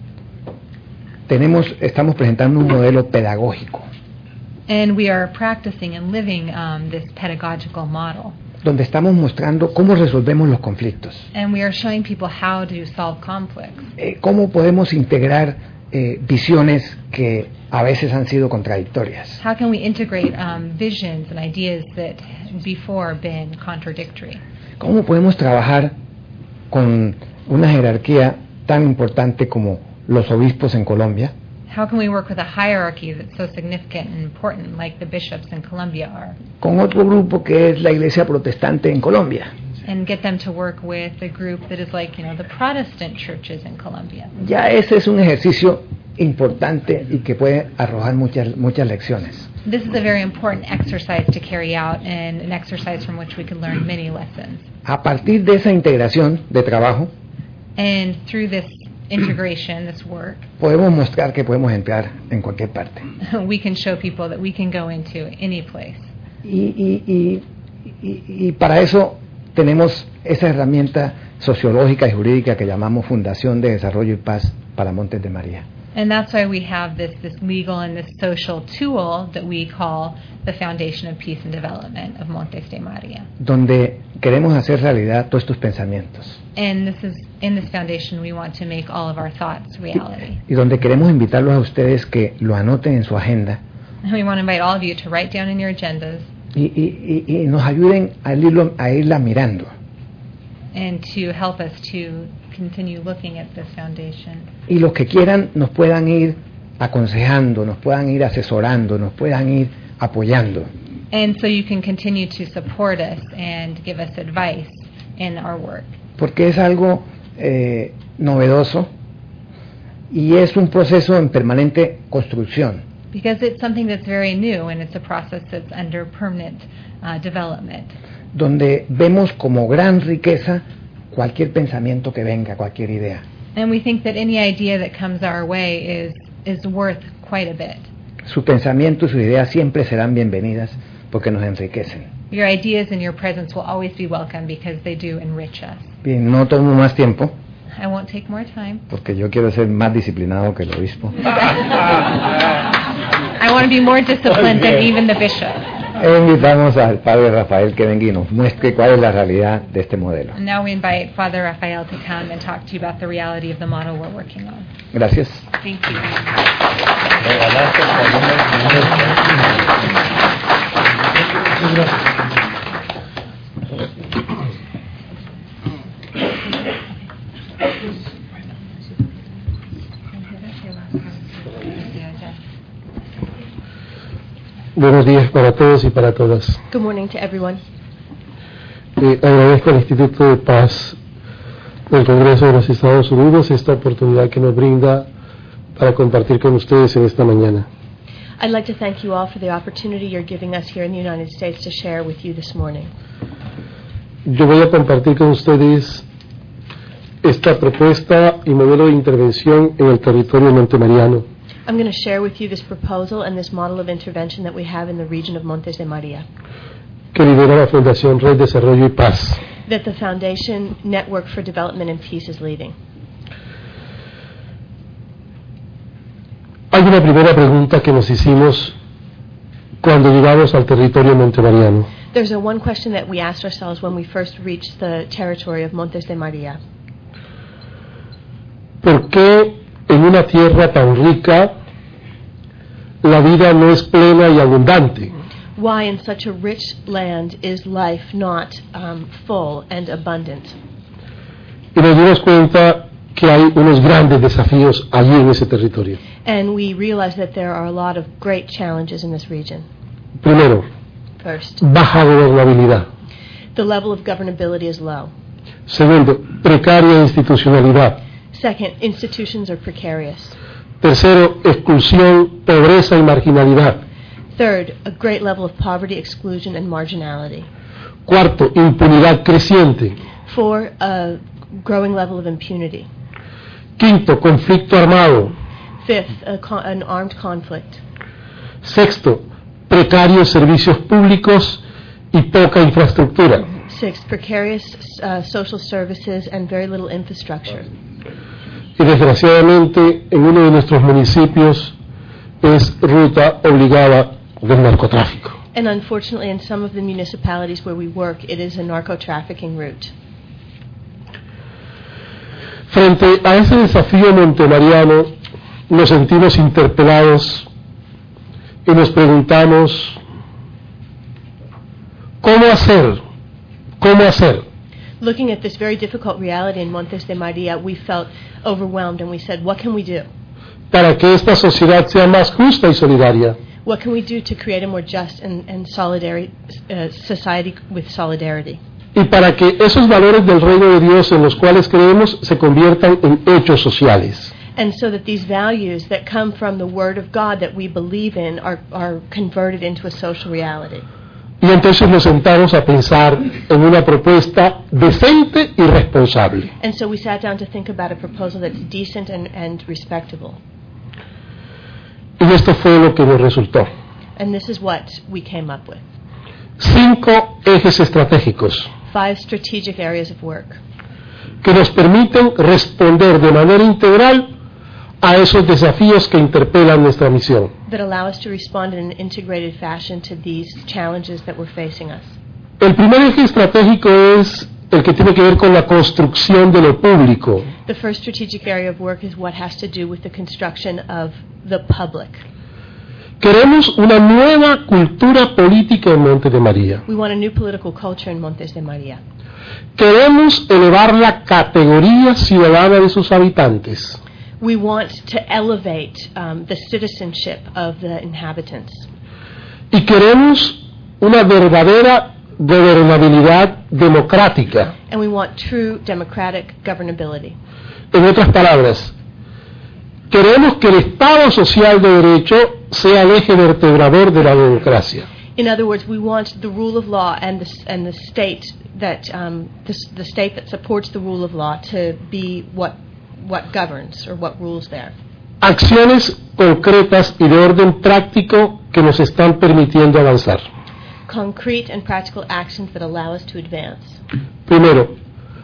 tenemos, estamos presentando un modelo pedagógico, And we are practicing and living um, this pedagogical model. donde estamos mostrando cómo resolvemos los conflictos, And we are showing people how to solve conflicts, eh, cómo podemos integrar eh, visiones que a veces han sido contradictorias? How can we integrate um, visions and ideas that before been contradictory? ¿Cómo podemos trabajar con una jerarquía tan importante como los obispos en Colombia? How can we work with a hierarchy that's so significant and important like the bishops in Colombia are? Con otro grupo que es la Iglesia Protestante en Colombia. And get them to work with a group that is like, you know, the Protestant churches in Colombia. Ya ese es un ejercicio importante y que puede arrojar muchas muchas lecciones. This is a very important exercise to carry out and an exercise from which we can learn many lessons. A partir de esa integración de trabajo, And through this integration, this work, podemos mostrar que podemos entrar en cualquier parte. we can show people that we can go into any place. Y, y, y, y, y para eso tenemos esa herramienta sociológica y jurídica que llamamos Fundación de Desarrollo y Paz para Montes de María. And that's why we have this, this legal and this social tool that we call the Foundation of Peace and Development of Montes de María. Donde queremos hacer realidad todos estos pensamientos. And this is, in this foundation, we want to make all of our thoughts reality. Y donde queremos invitarlos a ustedes que lo anoten en su agenda And we want to invite all of you to write down in your agendas y, y, y, y nos ayuden a, irlo, a irla mirando. and to help us to continue looking at this foundation. Y los que quieran nos puedan ir aconsejando, nos puedan ir asesorando, nos puedan ir apoyando. And so you can continue to support us and give us advice in our work. Porque es algo eh, novedoso y es un proceso en permanente construcción. Because it's something that's very new and it's a process that's under permanent uh, development. Donde vemos como gran riqueza cualquier pensamiento que venga, cualquier idea. And we think that any idea that comes our way is, is worth quite a bit. Su pensamiento y sus ideas siempre serán bienvenidas porque nos enriquecen. Your ideas and your presence will always be welcome because they do enrich us. Bien, no tomo más tiempo I won't take more time. porque yo quiero ser más disciplinado que el obispo. I want to be more disciplined than even the bishop. E invitamos al padre Rafael que venga y nos muestre cuál es la realidad de este modelo. And now we invite Father Rafael to come and talk to you about the reality of the model we're working on. Gracias. Thank you. Buenos días para todos y para todas. Good morning to everyone. Eh, agradezco al Instituto de Paz del Congreso de los Estados Unidos esta oportunidad que nos brinda para compartir con ustedes en esta mañana. I'd like to thank you all for the opportunity you're giving us here in the United States to share with you this morning. Yo voy a compartir con ustedes esta propuesta y modelo de intervención en el territorio montemariano. I'm going to share with you this proposal and this model of intervention that we have in the region of Montes de María, que lidera la Fundación Red Desarrollo y Paz. that the Foundation Network for Development and Peace is leading. Hay una primera pregunta que nos hicimos cuando llegamos al territorio montemariano. There's a one question that we asked ourselves when we first reached the territory of Montes de María. ¿Por qué en una tierra tan rica la vida no es plena y abundante? Why in such a rich land is life not um, full and abundant? Y nos dimos cuenta que hay unos grandes desafíos allí en ese territorio. And we realize that there are a lot of great challenges in this region. Primero, First, baja gobernabilidad. the level of governability is low. Segundo, precaria institucionalidad. Second, institutions are precarious. Tercero, exclusión, pobreza y marginalidad. Third, a great level of poverty, exclusion, and marginality. Cuarto, impunidad creciente. Four, a growing level of impunity. Quinto, conflicto armado. Fifth, a con- an armed conflict. Sexto, precarios servicios públicos y poca infraestructura. Sixth, precarious uh, social services and very little infrastructure. Y desgraciadamente en uno de nuestros municipios es ruta obligada del narcotráfico. And unfortunately, in some of the municipalities where we work, it is a narco-trafficking route. Frente a ese desafío montemariano, nos sentimos interpelados y nos preguntamos, ¿cómo hacer? ¿Cómo hacer? Looking at this very difficult reality in Montes de Maria, we felt overwhelmed and we said, what can we do? Para que esta sociedad sea más justa y solidaria. What can we do to create a more just and, and solidary, uh, society with solidarity? Y para que esos valores del reino de Dios en los cuales creemos se conviertan en hechos sociales. And so that these values that come from the Word of God that we believe in are, are converted into a social reality. Y entonces nos sentamos a pensar en una propuesta decente y responsable. And so we sat down to think about a proposal that's decent and, and respectable. Y esto fue lo que nos resultó. And this is what we came up with. Cinco ejes estratégicos Five strategic areas of work que nos permiten responder de manera integral a esos desafíos que interpelan nuestra misión. that allow us to respond in an integrated fashion to these challenges that we're facing us. El primer eje estratégico es el que tiene que ver con la construcción de lo público. The first strategic area of work is what has to do with the construction of the public. Queremos una nueva cultura política en Montes de María. We want a new political culture in Montes de Maria. Queremos elevar la categoría ciudadana de sus habitantes. We want to elevate um, the citizenship of the inhabitants. Y queremos una verdadera gobernabilidad democrática. And we want true democratic governability. En otras palabras, queremos que el Estado social de derecho sea el eje vertebrador de la democracia. In other words, we want the rule of law and the, and the state that um, the, the state that supports the rule of law to be what what governs or what rules there. Acciones concretas y de orden práctico que nos están permitiendo avanzar. Concrete and practical actions that allow us to advance. Primero,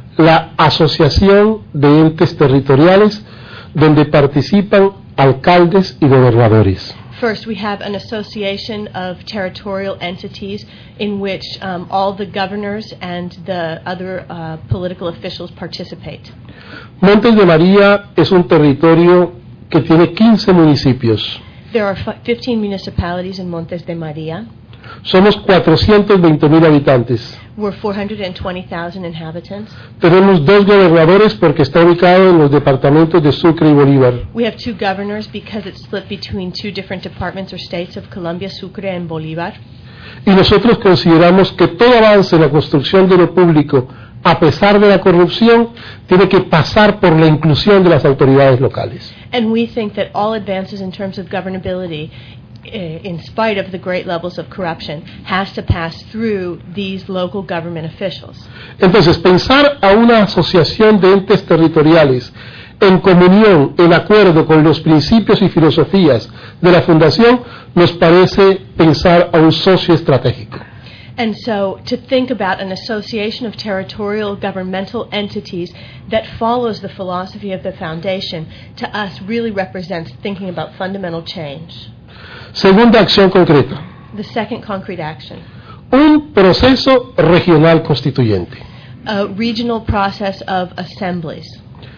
la asociación de entes territoriales donde participan alcaldes y gobernadores. First, we have an association of territorial entities in which um, all the governors and the other uh, political officials participate. Montes de María es un territorio que tiene quince municipios. There are fifteen municipalities in Montes de Maria. Somos cuatrocientos veinte mil habitantes. We're four hundred twenty thousand inhabitants. Tenemos dos gobernadores porque está ubicado en los departamentos de Sucre y Bolívar. We have two governors because it's split between two different departments or states of Colombia, Sucre and Bolívar. Y nosotros consideramos que todo avance en la construcción de lo público, a pesar de la corrupción, tiene que pasar por la inclusión de las autoridades locales. And we think that all advances in terms of governability, in spite of the great levels of corruption, has to pass through these local government officials. Entonces, pensar a una asociación de entes territoriales en comunión, en acuerdo con los principios y filosofías de la Fundación, nos parece pensar a un socio estratégico. And so, to think about an association of territorial governmental entities that follows the philosophy of the Foundation, to us really represents thinking about fundamental change. Segunda acción concreta. The second concrete action. Un proceso regional constituyente. A regional process of assemblies.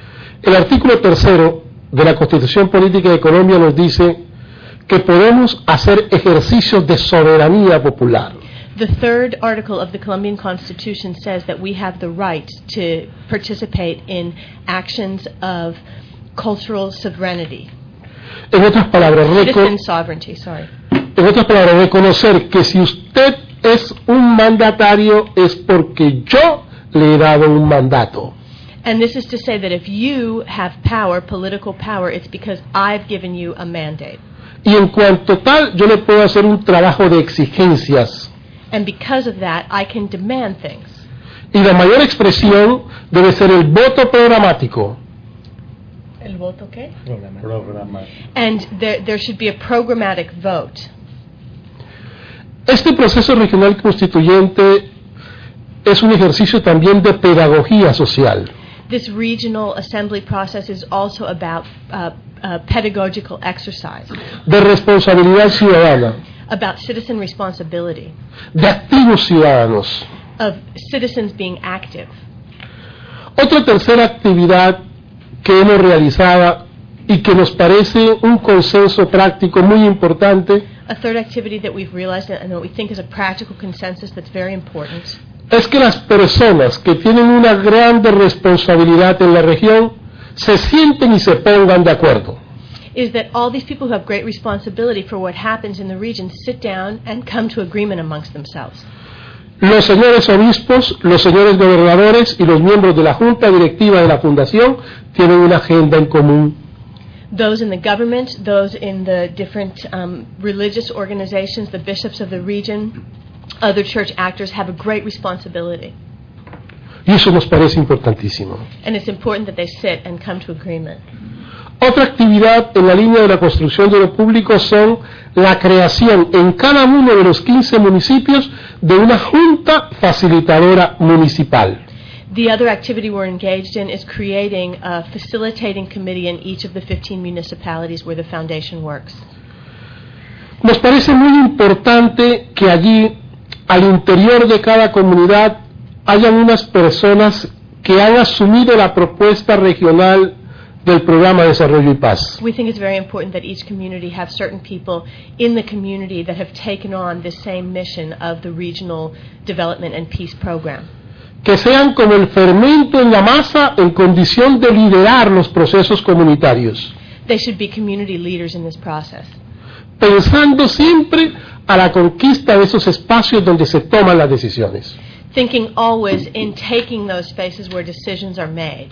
El artículo tercero de la Constitución Política de Colombia nos dice que podemos hacer ejercicios de soberanía popular. The third article of the Colombian Constitution says that we have the right to participate in actions of cultural sovereignty. En otras palabras, Citizen sovereignty, sorry. En otras palabras, reconocer que si usted es un mandatario es porque yo le he dado un mandato. And this is to say that if you have power, political power, it's because I've given you a mandate. Y en cuanto tal, yo le puedo hacer un trabajo de exigencias. And because of that, I can demand things. Y la mayor expresión debe ser el voto programático. ¿El voto qué? Programa. And there, there should be a programmatic vote. Este proceso regional constituyente es un ejercicio también de pedagogía social. This regional assembly process is also about uh, uh, pedagogical exercise, De responsabilidad ciudadana, about citizen responsibility, de activos ciudadanos. of citizens being active. Otra tercera actividad que hemos realizado, y que nos parece un consenso práctico muy importante A third activity that we've realized and that we think is a practical consensus that's very important es que las personas que tienen una grande responsabilidad en la región se sienten y se pongan de acuerdo. is that all these people who have great responsibility for what happens in the region sit down and come to agreement amongst themselves. Los señores obispos, los señores gobernadores y los miembros de la junta directiva de la fundación tienen una agenda en común. Those in the government, those in the different um, religious organizations, the bishops of the region, other church actors have a great responsibility. Y eso nos parece importantísimo. And it's important that they sit and come to agreement. Otra actividad en la línea de la construcción de lo público son la creación en cada uno de los quince municipios de una junta facilitadora municipal. The other activity we're engaged in is creating a facilitating committee in each of the fifteen municipalities where the foundation works. Nos parece muy importante que allí, al interior de cada comunidad, hayan unas personas que han asumido la propuesta regional del Programa de Desarrollo y Paz. We think it's very important that each community have certain people in the community that have taken on the same mission of the Regional Development and Peace Program. Que sean como el fermento en la masa en condición de liderar los procesos comunitarios, They should be community leaders in this process, pensando siempre a la conquista de esos espacios donde se toman las decisiones. thinking always in taking those spaces where decisions are made.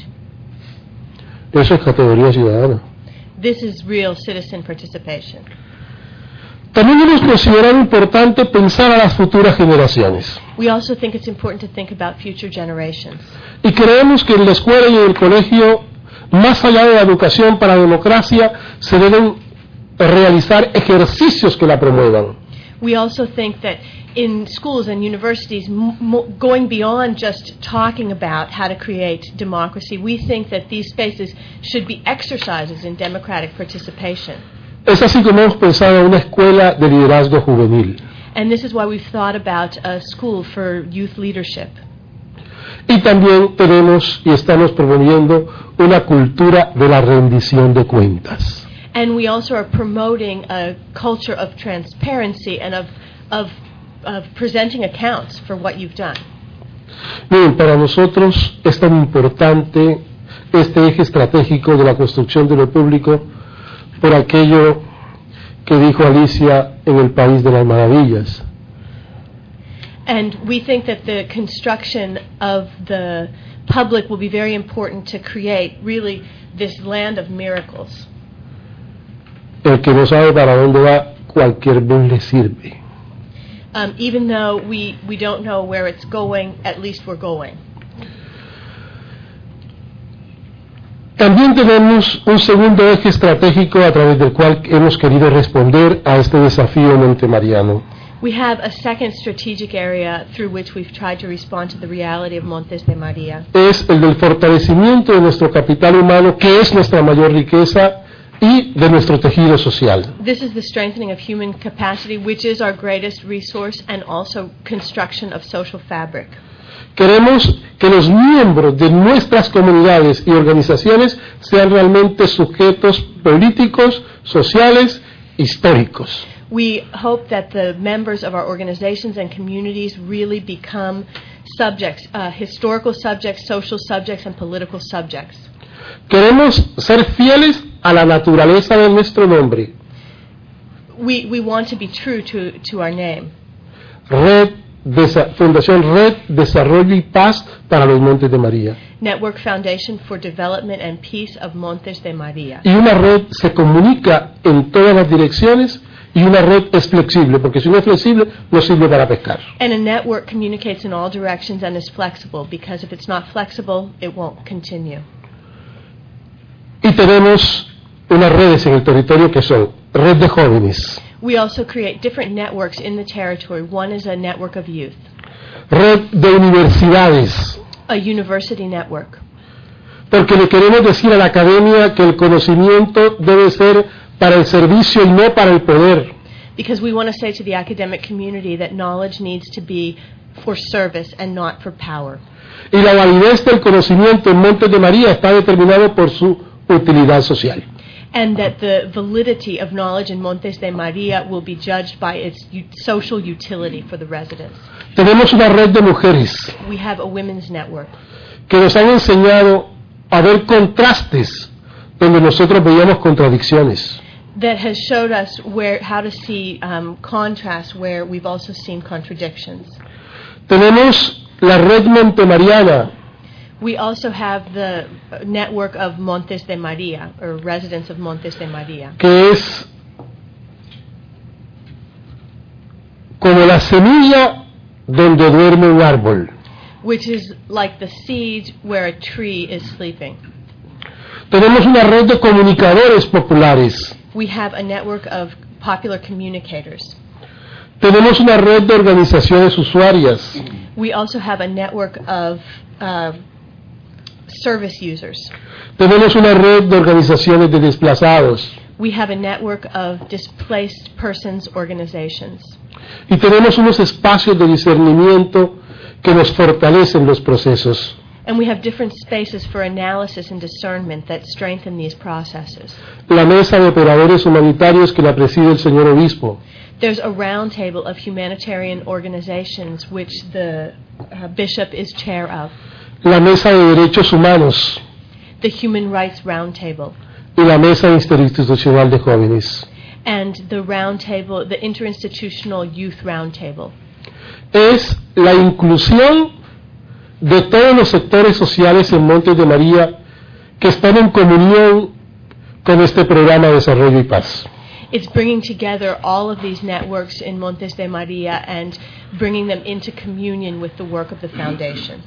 Eso es categoría ciudadana. This is real citizen participation. También hemos considerado importante pensar a las futuras generaciones. We also think it's important to think about future generations. Y creemos que en la escuela y en el colegio, más allá de la educación para la democracia, se deben realizar ejercicios que la promuevan. We also think that in schools and universities, m- mo- going beyond just talking about how to create democracy, we think that these spaces should be exercises in democratic participation. Es así como hemos pensado en una escuela de liderazgo juvenil. And this is why we've thought about a school for youth leadership. Y también tenemos y estamos promoviendo una cultura de la rendición de cuentas. And we also are promoting a culture of transparency and of, of, of presenting accounts for what you've done. Bien, para nosotros es tan importante este eje estratégico de la construcción de lo público por aquello que dijo Alicia en El País de las Maravillas. And we think that the construction of the public will be very important to create really this land of miracles. El que no sabe para dónde va, cualquier bus le sirve. Um, even though we, we don't know where it's going, at least we're going. También tenemos un segundo eje estratégico a través del cual hemos querido responder a este desafío montemariano. We have a second strategic area through which we've tried to respond to the reality of Montes de María. Es el del fortalecimiento de nuestro capital humano, que es nuestra mayor riqueza, y de nuestro tejido social. This is the strengthening of human capacity, which is our greatest resource, and also construction of social fabric. Queremos que los miembros de nuestras comunidades y organizaciones sean realmente sujetos políticos, sociales, históricos. We hope that the members of our organizations and communities really become subjects, uh, historical subjects, social subjects, and political subjects. Queremos ser fieles a la naturaleza de nuestro nombre. We, we want to be true to, to our name. Red Desa- Fundación Red Desarrollo y Paz para los Montes de María. Network Foundation for Development and Peace of Montes de María. Y una red se comunica en todas las direcciones y una red es flexible, porque si no es flexible no sirve para pescar. And a network communicates in all directions and is flexible, because if it's not flexible, it won't continue. Y tenemos unas redes en el territorio que son Red de Jóvenes, We also create different networks in the territory. One is a network of youth, Red de Universidades, a university network, porque le queremos decir a la academia que el conocimiento debe ser para el servicio y no para el poder. because we want to say to the academic community that knowledge needs to be for service and not for power. Y la validez del conocimiento en Montes de María está determinado por su utilidad social. and that the validity of knowledge in Montes de Maria will be judged by its u- social utility for the residents. Tenemos una red de mujeres We have a women's network que nos han enseñado a ver contrastes donde nosotros veíamos contradicciones. that has showed us where how to see um, contrast where we've also seen contradictions. Tenemos la red Montemariana, We also have the network of Montes de Maria, or residents of Montes de Maria, que es como la semilla donde duerme un árbol. which is like the seed where a tree is sleeping. Tenemos una red de comunicadores populares. We have a network of popular communicators. Tenemos una red de organizaciones usuarias. We also have a network of uh, service users. Tenemos una red de organizaciones de desplazados. We have a network of displaced persons organizations. Y tenemos unos espacios de discernimiento que nos fortalecen los procesos. And we have different spaces for analysis and discernment that strengthen these processes. La mesa de operadores humanitarios que la preside el señor obispo. There's a roundtable of humanitarian organizations which the uh, bishop is chair of. La mesa de derechos humanos The Human Rights Roundtable y la mesa interinstitucional de jóvenes. and the roundtable, the Interinstitutional Youth Roundtable. Es la inclusión de todos los sectores sociales en Montes de María que están en comunión con este programa de desarrollo y paz. It's bringing together all of these networks in Montes de Maria and bringing them into communion with the work of the foundation.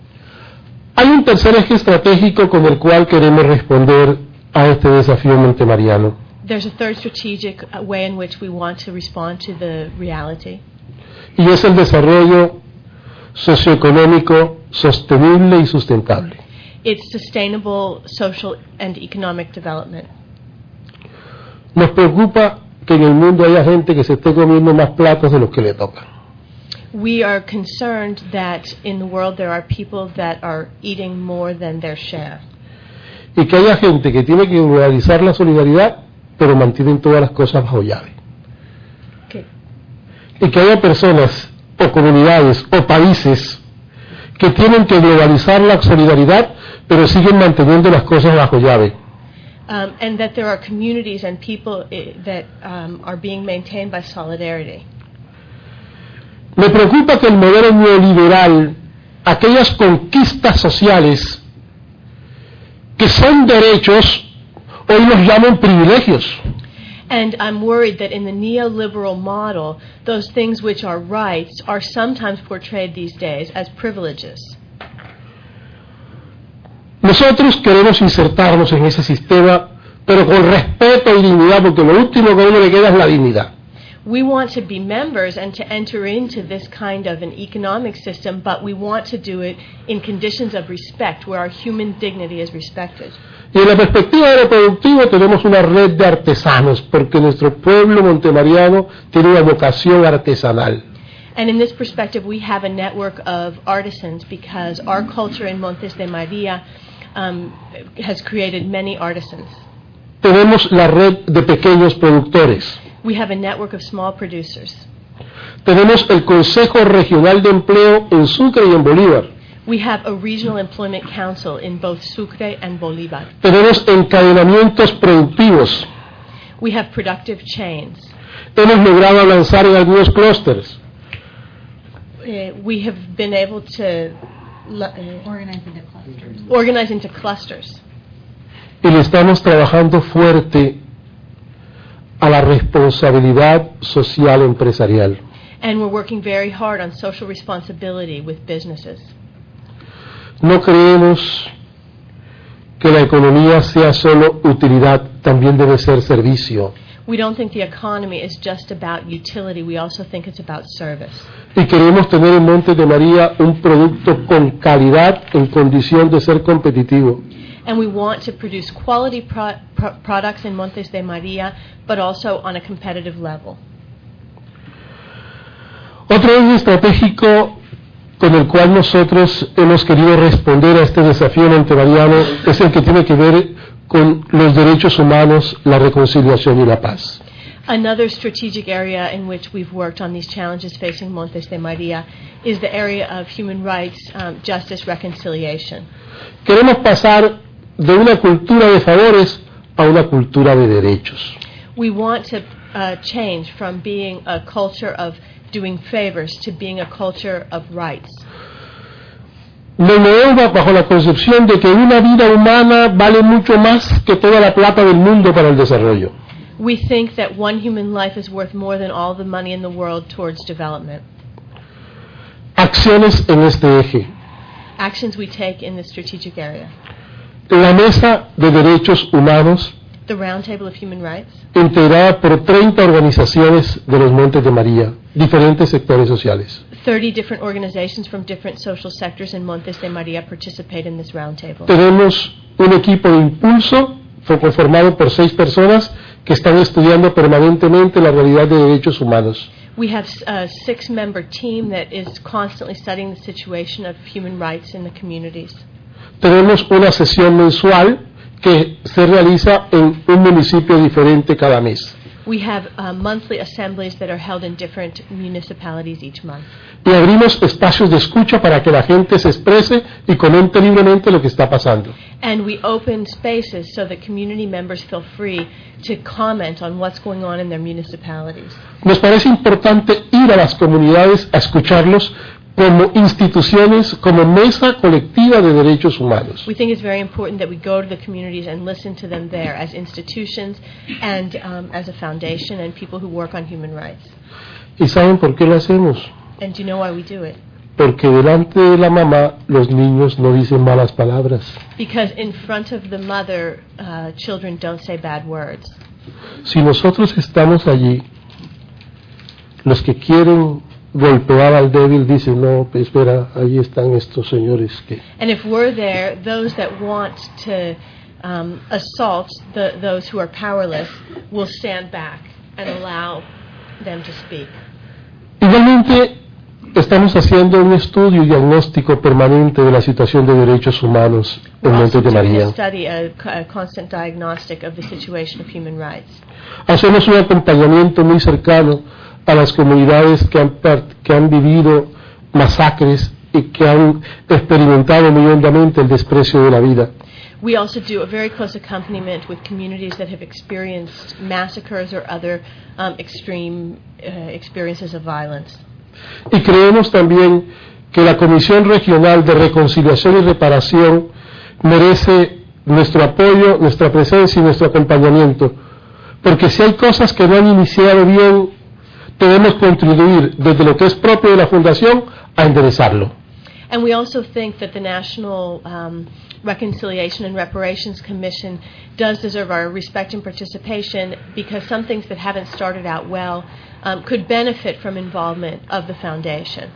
Hay un tercer eje estratégico con el cual queremos responder a este desafío montemariano, There's a third strategic uh, way in which we want to respond to the reality, y es el desarrollo socioeconómico sostenible y sustentable. it's sustainable social and economic development. Nos preocupa que en el mundo haya gente que se esté comiendo más platos de los que le tocan. We are concerned that in the world there are people that are eating more than their share. Y que haya gente que tiene que globalizar la solidaridad, pero mantienen todas las cosas bajo llave. Okay. Y que haya personas o comunidades o países que tienen que globalizar la solidaridad, pero siguen manteniendo las cosas bajo llave. Um, and that there are communities and people uh, that um, are being maintained by solidarity. Me preocupa que el modelo neoliberal, aquellas conquistas sociales que son derechos, hoy los llaman privilegios. And I'm worried that in the neoliberal model, those things which are rights are sometimes portrayed these days as privileges. Nosotros queremos insertarnos en ese sistema, pero con respeto y dignidad, porque lo último que a uno le queda es la dignidad. We want to be members and to enter into this kind of an economic system, but we want to do it in conditions of respect, where our human dignity is respected. Y en la perspectiva de lo productivo tenemos una red de artesanos, porque nuestro pueblo montemariano tiene una vocación artesanal. And in this perspective, we have a network of artisans because our culture in Montes de Maria um, has created many artisans. Tenemos la red de pequeños productores. We have a network of small producers. Tenemos el Consejo Regional de Empleo en Sucre y en Bolívar. We have a regional employment council in both Sucre and Bolívar. Tenemos encadenamientos productivos. We have productive chains. Hemos logrado avanzar en algunos clústeres. Uh, we have been able to uh, Organize into clusters. organize into clusters. Y le estamos trabajando fuerte a la responsabilidad social empresarial. And we're working very hard on social responsibility with businesses. No creemos que la economía sea solo utilidad, también debe ser servicio. We don't think the economy is just about utility. We also think it's about service. Y queremos tener en Montes de María un producto con calidad en condición de ser competitivo. And we want to produce quality pro- pro- products in Montes de Maria, but also on a competitive level. Otro eje estratégico con el cual nosotros hemos querido responder a este desafío montemariano es el que tiene que ver con los derechos humanos, la reconciliación y la paz. Another strategic area in which we've worked on these challenges facing Montes de Maria is the area of human rights, um, justice, reconciliation. Queremos pasar de una cultura de favores a una cultura de derechos. We want to uh, change from being a culture of doing favors to being a culture of rights. Me muevo bajo la concepción de que una vida humana vale mucho más que toda la plata del mundo para el desarrollo. We think that one human life is worth more than all the money in the world towards development. Acciones en este eje. Actions we take in this strategic area. La Mesa de Derechos Humanos, The Roundtable of Human Rights, integrada por treinta organizaciones de los Montes de María, diferentes sectores sociales. thirty different organizations from different social sectors in Montes de Maria participate in this roundtable. Tenemos un equipo de impulso fue conformado por seis personas que están estudiando permanentemente la realidad de derechos humanos. We have a six-member team that is constantly studying the situation of human rights in the communities. Tenemos una sesión mensual que se realiza en un municipio diferente cada mes. We have uh, monthly assemblies that are held in different municipalities each month. Y abrimos espacios de escucha para que la gente se exprese y comente libremente lo que está pasando. And we open spaces so that community members feel free to comment on what's going on in their municipalities. Nos parece importante ir a las comunidades a escucharlos como instituciones, como mesa colectiva de derechos humanos. We think it's very important that we go to the communities and listen to them there as institutions and um, as a foundation and people who work on human rights. ¿Y saben por qué lo hacemos? And do you know why we do it? Porque delante de la mamá los niños no dicen malas palabras. Because in front of the mother, uh, children don't say bad words. Si nosotros estamos allí, los que quieren golpear al débil dicen, no, espera, ahí están estos señores que... And if we're there, those that want to um, assault the, those who are powerless will stand back and allow them to speak. Igualmente, estamos haciendo un estudio y diagnóstico permanente de la situación de derechos humanos en We're Montes also de doing María. a study, a, a constant diagnostic of the situation of human rights. Hacemos un acompañamiento muy cercano a las comunidades que han, part- que han vivido masacres y que han experimentado muy hondamente el desprecio de la vida. We also do a very close accompaniment with communities that have experienced massacres or other um, extreme uh, experiences of violence. Y creemos también que la Comisión Regional de Reconciliación y Reparación merece nuestro apoyo, nuestra presencia y nuestro acompañamiento, porque si hay cosas que no han iniciado bien, debemos contribuir desde lo que es propio de la Fundación a enderezarlo. And we also think that the National um, Reconciliation and Reparations Commission does deserve our respect and participation because some things that haven't started out well um, could benefit from involvement of the Foundation.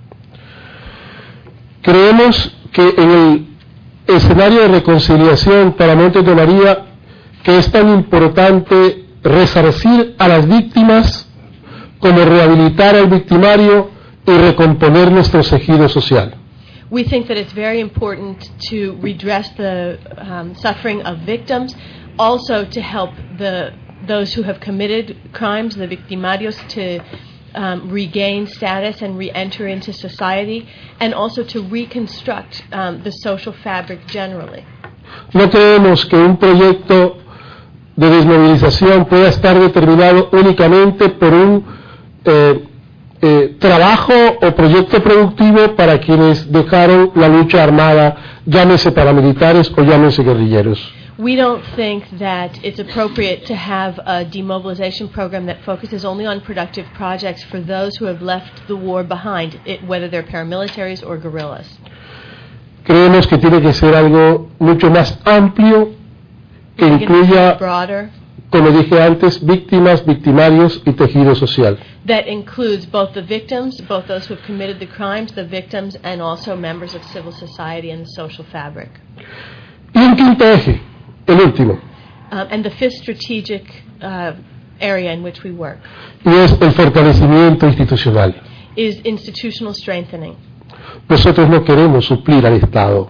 Creemos que en el escenario de reconciliación para Montes de María, que es tan importante resarcir a las víctimas como rehabilitar al victimario y recomponer nuestro tejido social. We think that it's very important to redress the um, suffering of victims, also to help the those who have committed crimes, the victimarios, to um, regain status and re-enter into society, and also to reconstruct um, the social fabric generally. No creemos que un proyecto de desmovilización pueda estar determinado únicamente por un eh, eh, trabajo o proyecto productivo para quienes dejaron la lucha armada, llámese paramilitares o llámese guerrilleros. We don't think that it's appropriate to have a demobilization program that focuses only on productive projects for those who have left the war behind, it, whether they're paramilitaries or guerrillas. Creemos que tiene que ser algo mucho más amplio que We think it needs to be incluya, broader, como dije antes, víctimas, victimarios y tejido social. that includes both the victims, both those who have committed the crimes, the victims, and also members of civil society and the social fabric. Y un quinto eje, el último, Um, and the fifth strategic uh, area in which we work y es el fortalecimiento institucional. is institutional strengthening. Nosotros no queremos suplir al Estado.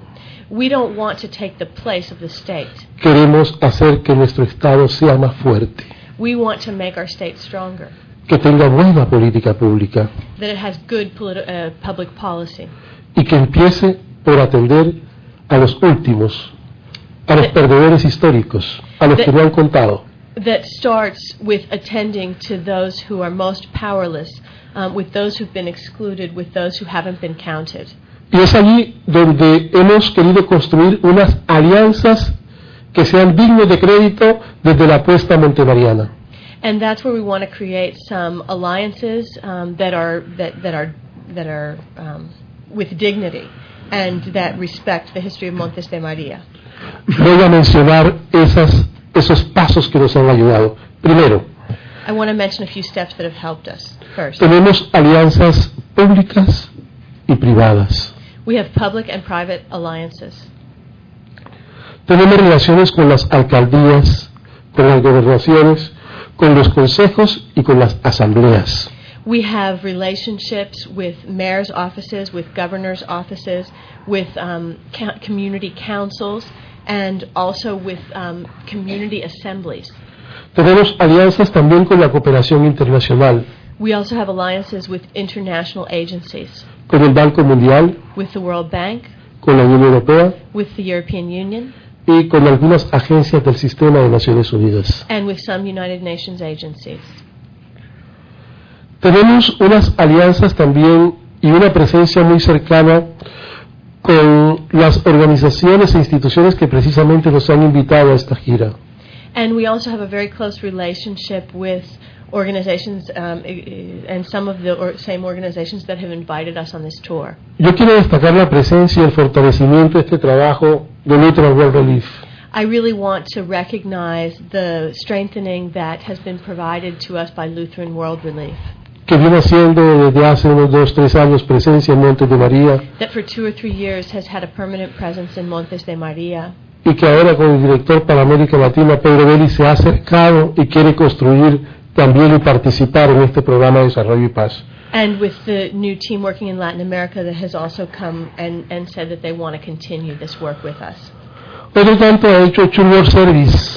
We don't want to take the place of the state. Queremos hacer que nuestro Estado sea más fuerte, We want to make our state stronger, que tenga buena política pública that it has good politi- uh, public policy, y que empiece por atender a los últimos, a los perdedores históricos, a los que no han contado. that starts with attending to those who are most powerless, um, with those who've been excluded, with those who haven't been counted. Y es allí donde hemos querido construir unas alianzas que sean dignos de crédito desde la apuesta montemariana. And that's where we want to create some alliances um, that are that, that are that are um, with dignity and that respect the history of Montes de María. Voy a mencionar esas, esos pasos que nos han ayudado. Primero, I want to mention a few steps that have helped us. First, tenemos alianzas públicas y privadas. we have public and private alliances. Tenemos relaciones con las alcaldías, con las gobernaciones, con los consejos y con las asambleas. We have relationships with mayor's offices, with governor's offices, with um, co- community councils, and also with um, community assemblies. Tenemos alianzas también con la cooperación internacional, We also have alliances with international agencies, con el Banco Mundial, with the World Bank, con la Unión Europea with the European Union, y con algunas agencias del sistema de Naciones Unidas. and with some United Nations agencies. Tenemos unas alianzas también y una presencia muy cercana con las organizaciones e instituciones que precisamente nos han invitado a esta gira. And we also have a very close relationship with organizations um, i- i- and some of the or same organizations that have invited us on this tour. Yo quiero destacar la presencia y el fortalecimiento de este trabajo de Lutheran World Relief. I really want to recognize the strengthening that has been provided to us by Lutheran World Relief, Que viene haciendo desde hace unos dos, tres años presencia en Montes de María that for two or three years has had a permanent presence in Montes de María, y que ahora con el director para América Latina, Pedro Belli, se ha acercado y quiere construir también y participar en este programa de desarrollo y paz. and with the new team working in Latin America that has also come and, and said that they want to continue this work with us. Otro tanto ha hecho Church World Service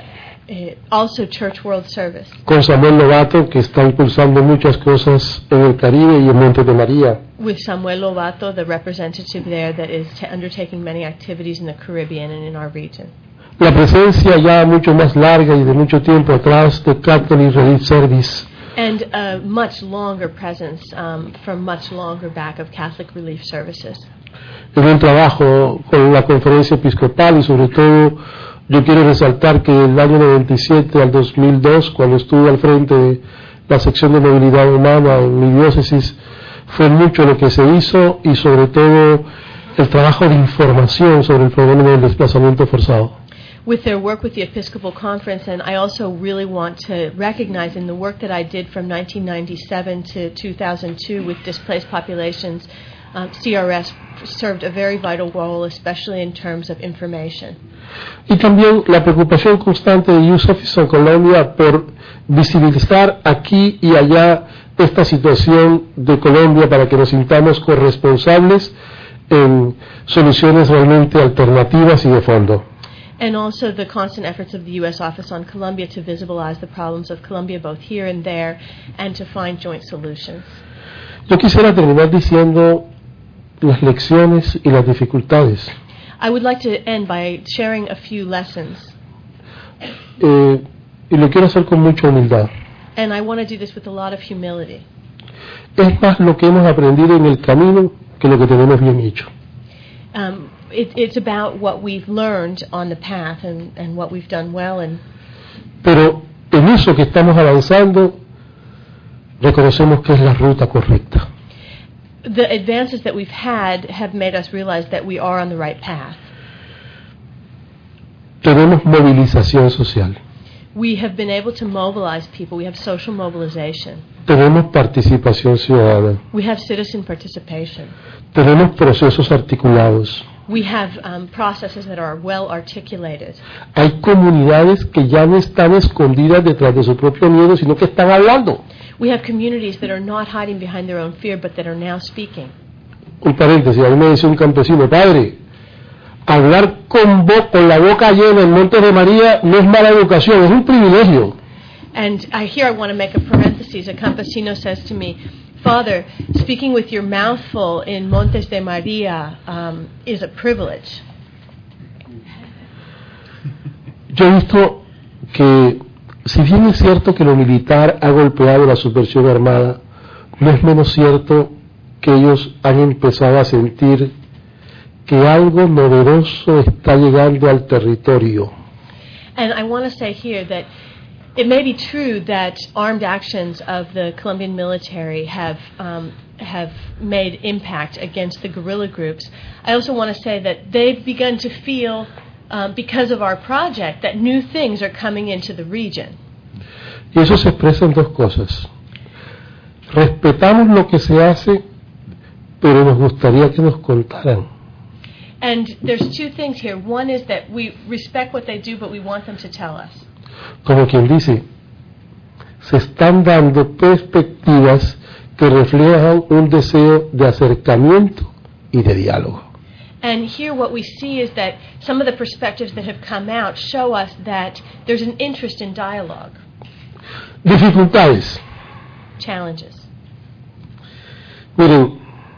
Uh, also Church World Service, con Samuel Lobato, que está impulsando muchas cosas en el Caribe y en Montes de María. with Samuel Lobato, the representative there that is t- undertaking many activities in the Caribbean and in our region. La presencia ya mucho más larga y de mucho tiempo atrás de Catholic Relief Service, And a much longer presence um, from much longer back of Catholic Relief Services. en un trabajo con la conferencia episcopal y sobre todo yo quiero resaltar que del año noventa y siete al dos mil dos, cuando estuve al frente de la sección de movilidad humana en mi diócesis, fue mucho lo que se hizo y sobre todo el trabajo de información sobre el fenómeno del desplazamiento forzado. With their work with the Episcopal Conference, and I also really want to recognize in the work that I did from nineteen ninety-seven to two thousand two with displaced populations, um, C R S served a very vital role, especially in terms of information. Y también la preocupación constante de Youth Office en Colombia por visibilizar aquí y allá esta situación de Colombia para que nos sintamos corresponsables en soluciones realmente alternativas y de fondo. And also the constant efforts of the U S Office on Colombia to visibilize the problems of Colombia both here and there and to find joint solutions. Yo quisiera terminar diciendo las lecciones y las dificultades. I would like to end by sharing a few lessons, Eh, y lo quiero hacer con mucha humildad. and I want to do this with a lot of humility. Es más lo que hemos aprendido en el camino que lo que tenemos bien hecho. Um, it, it's about what we've learned on the path and, and what we've done well, and Pero en eso que estamos avanzando, reconocemos que es la ruta correcta. the advances that we've had have made us realize that we are on the right path. Tenemos movilización social, We have been able to mobilize people. We have social mobilization. tenemos participación ciudadana, We have citizen participation. tenemos procesos articulados. We have um, processes that are well articulated. Hay comunidades que ya no están escondidas detrás de su propio miedo, sino que están hablando. We have communities that are not hiding behind their own fear, but that are now speaking. Un paréntesis, a mí me dice un campesino, padre, hablar con, bo con la boca llena en Montes de María no es mala educación, es un privilegio. And I, here I want to make a parenthesis. A campesino says to me, Father, speaking with your mouth full in Montes de María um, is a privilege. Yo he visto que, si bien es cierto que lo militar ha golpeado la subversión armada, no es menos cierto que ellos han empezado a sentir que algo novedoso está llegando al territorio. And I want to say here that it may be true that armed actions of the Colombian military have um, have made impact against the guerrilla groups. I also want to say that they've begun to feel, um, because of our project, that new things are coming into the region. Y eso se expresa en dos cosas. Respetamos lo que se hace, pero nos gustaría que nos contaran. And there's two things here. One is that we respect what they do, but we want them to tell us. Como quien dice, se están dando perspectivas que reflejan un deseo de acercamiento y de diálogo. And here what we see is that some of the perspectives that have come out show us that there's an interest in dialogue. Dificultades. Challenges. Miren,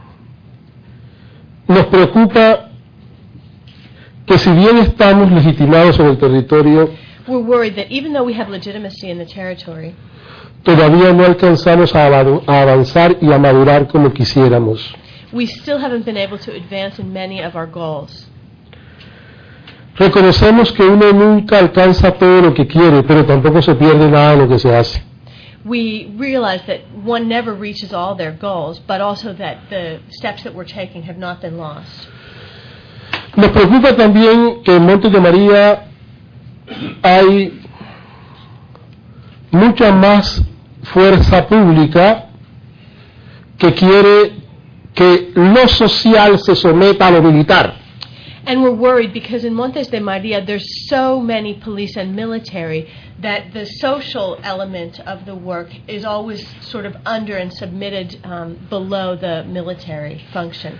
nos preocupa que si bien estamos legitimados en el territorio, We're worried that even though we have legitimacy in the territory, todavía no alcanzamos a avanzar y a madurar como quisiéramos. we still haven't been able to advance in many of our goals. Reconocemos que uno nunca alcanza todo lo que quiere, pero tampoco se pierde nada de lo que se hace. We realize that one never reaches all their goals, but also that the steps that we're taking have not been lost. Nos preocupa también que en Montes de María hay mucha más fuerza pública que quiere que lo social se someta a lo militar. And we're worried because in Montes de María there's so many police and military that the social element of the work is always sort of under and submitted um, below the military function.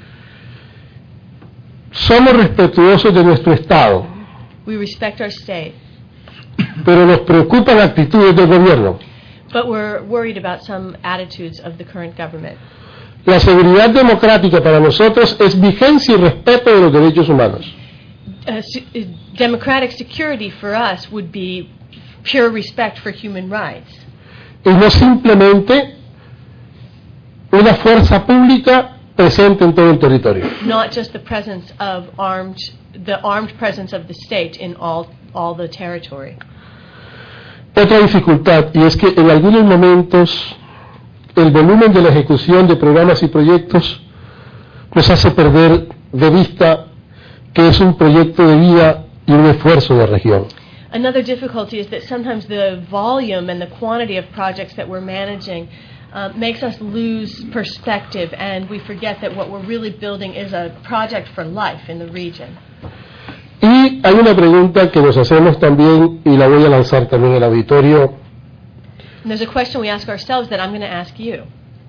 Somos respetuosos de nuestro Estado, We respect our state, pero nos preocupan actitudes del gobierno. but we're worried about some attitudes of the current government. La seguridad democrática para nosotros es vigencia y respeto de los derechos humanos. Uh, se- uh, democratic security for us would be pure respect for human rights, Y no simplemente una fuerza pública presente en todo el territorio. not just the presence of armed, the armed presence of the state in all all the territory. Otra dificultad, y es que en algunos momentos el volumen de la ejecución de programas y proyectos nos hace perder de vista que es un proyecto de vida y un esfuerzo de región. Another difficulty is that sometimes the volume and the quantity of projects that we're managing uh, makes us lose perspective, and we forget that what we're really building is a project for life in the region. Y hay una pregunta que nos hacemos también, y la voy a lanzar también al auditorio. And there's a question we ask ourselves that I'm going to ask you.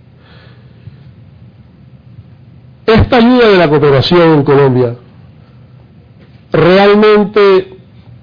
Esta ayuda de la cooperación en Colombia realmente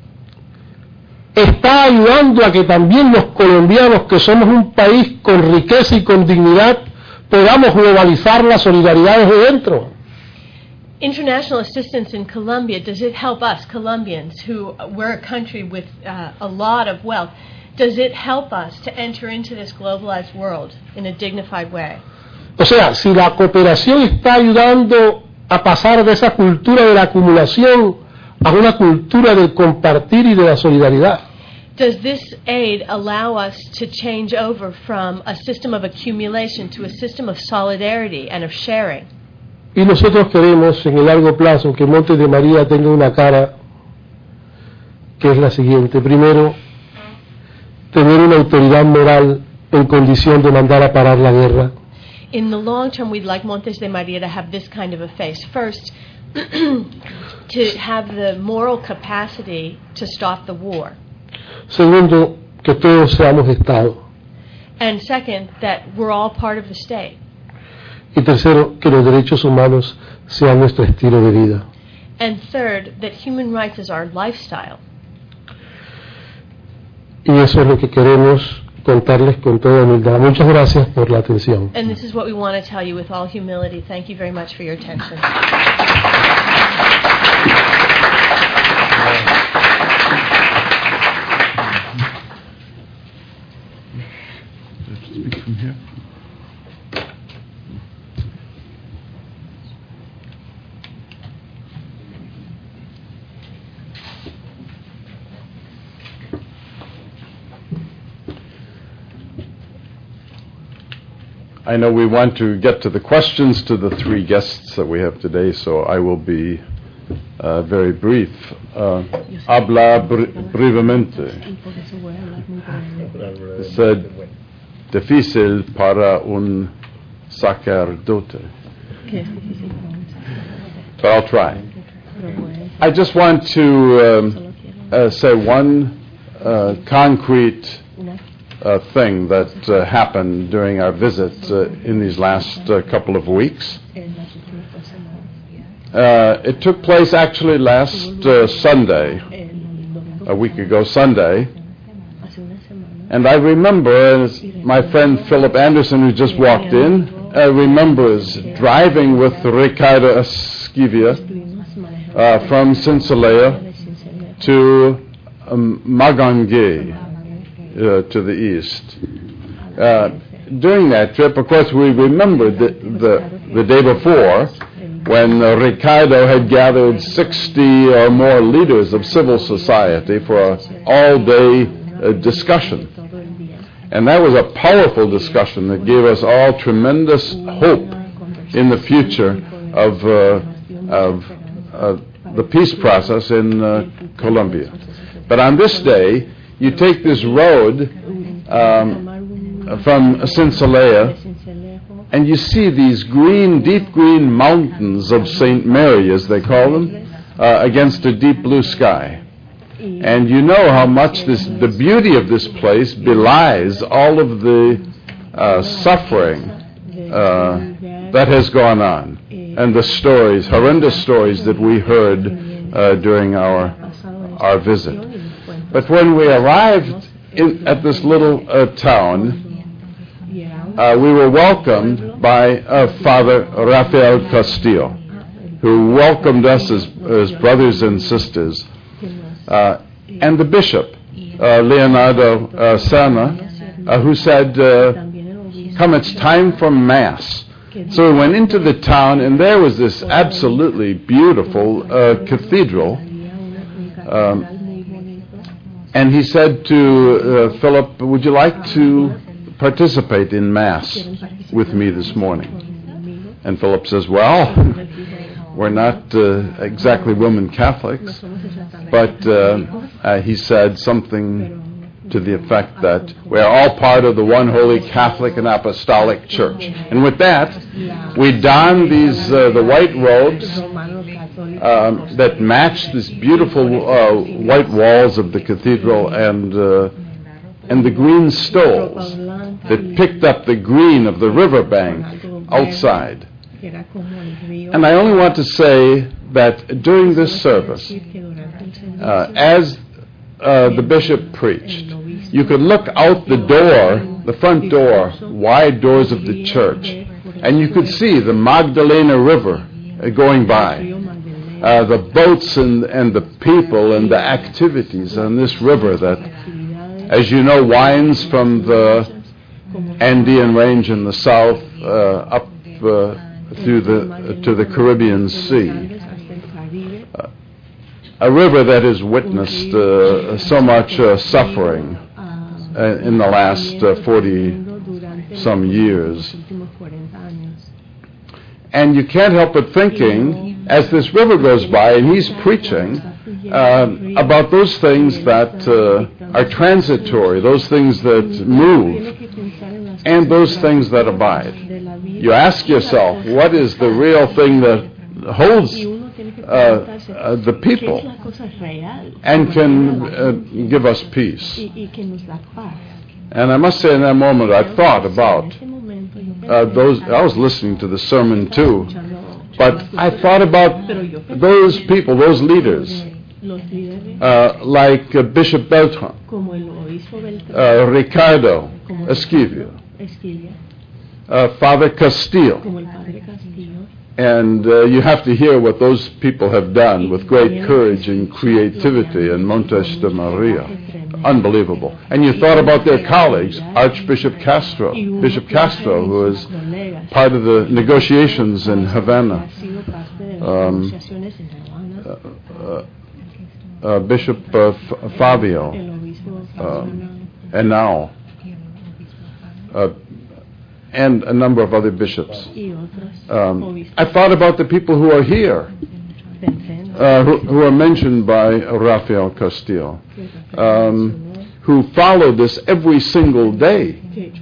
está ayudando a que también los colombianos, que somos un país con riqueza y con dignidad, podamos globalizar la solidaridad desde dentro. International assistance in Colombia, does it help us, Colombians, who we're a country with uh, a lot of wealth, does it help us to enter into this globalized world in a dignified way? O sea, si la cooperación está ayudando a pasar de esa cultura de la acumulación a una cultura del compartir y de la solidaridad. Does this aid allow us to change over from a system of accumulation to a system of solidarity and of sharing? Y nosotros queremos en el largo plazo que Montes de María tenga una cara que es la siguiente. Primero, tener una autoridad moral en condición de mandar a parar la guerra. In the long term, we'd like Montes de María to have this kind of a face. First, to have the moral capacity to stop the war. Segundo, que todos seamos Estado. And second, that we're all part of the state. Y tercero, que los derechos humanos sean nuestro estilo de vida. And third, that human rights is our lifestyle. Y eso es lo que queremos contarles con toda humildad. Muchas gracias por la atención. And this is what we want to tell you with all humility. Thank you very much for your attention. Speak from here. I know we want to get to the questions to the three guests that we have today, so I will be uh, very brief. Uh, habla bre- brevemente. Es uh, difícil para un sacerdote. But I'll try. I just want to um, uh, say one uh, concrete Uh, thing that uh, happened during our visit uh, in these last uh, couple of weeks. Uh, it took place actually last uh, Sunday, a week ago Sunday, and I remember, as my friend Philip Anderson, who just walked in, uh, remembers driving with Ricardo Esquivia uh, from Sinceleia to um, Magangue, Uh, to the east. Uh, during that trip, of course, we remembered the, the, the day before when uh, Ricardo had gathered sixty or more leaders of civil society for an all-day uh, discussion. And that was a powerful discussion that gave us all tremendous hope in the future of, uh, of uh, the peace process in uh, Colombia. But on this day, you take this road um, from Sinceleia, and you see these green, deep green mountains of Saint Mary, as they call them, uh, against a deep blue sky. And you know how much this, the beauty of this place belies all of the uh, suffering uh, that has gone on, and the stories, horrendous stories that we heard uh, during our our visit. But when we arrived in, at this little uh, town, uh, we were welcomed by uh, Father Rafael Castillo, who welcomed us as, as brothers and sisters, uh, and the bishop, uh, Leonardo uh, Serna, uh, who said, uh, come, it's time for Mass. So we went into the town, and there was this absolutely beautiful uh, cathedral. Um, And he said to uh, Philip, would you like to participate in Mass with me this morning? And Philip says, well, we're not uh, exactly Roman Catholics, but uh, uh, he said something to the effect that we're all part of the one holy Catholic and Apostolic Church. And with that, we donned these, uh, the white robes um, that matched these beautiful uh, white walls of the cathedral, and uh, and the green stoles that picked up the green of the riverbank outside. And I only want to say that during this service, uh, as uh, the bishop preached, you could look out the door, the front door, wide doors of the church, and you could see the Magdalena River uh, going by. Uh, the boats and, and the people and the activities on this river that, as you know, winds from the Andean range in the south uh, up uh, through the uh, to the Caribbean Sea. Uh, a river that has witnessed uh, so much uh, suffering uh, in the last uh, forty some years. And you can't help but thinking, as this river goes by and he's preaching, uh, about those things that uh, are transitory, those things that move, and those things that abide. You ask yourself, what is the real thing that holds uh, uh, the people and can uh, give us peace? And I must say, in that moment, I thought about Uh, those. I was listening to the sermon too, But I thought about those people, those leaders, uh, like uh, Bishop Beltran, uh, Ricardo Esquivio, uh, Father Castillo. And uh, you have to hear what those people have done with great courage and creativity in Montes de Maria. Unbelievable. And you thought about their colleagues, Archbishop Castro, Bishop Castro, who was part of the negotiations in Havana, um, uh, uh, uh, Bishop uh, F- Fabio, um, and now, uh, and a number of other bishops. Um, I thought about the people who are here, uh, who, who are mentioned by Rafael Castillo, um, who follow this every single day.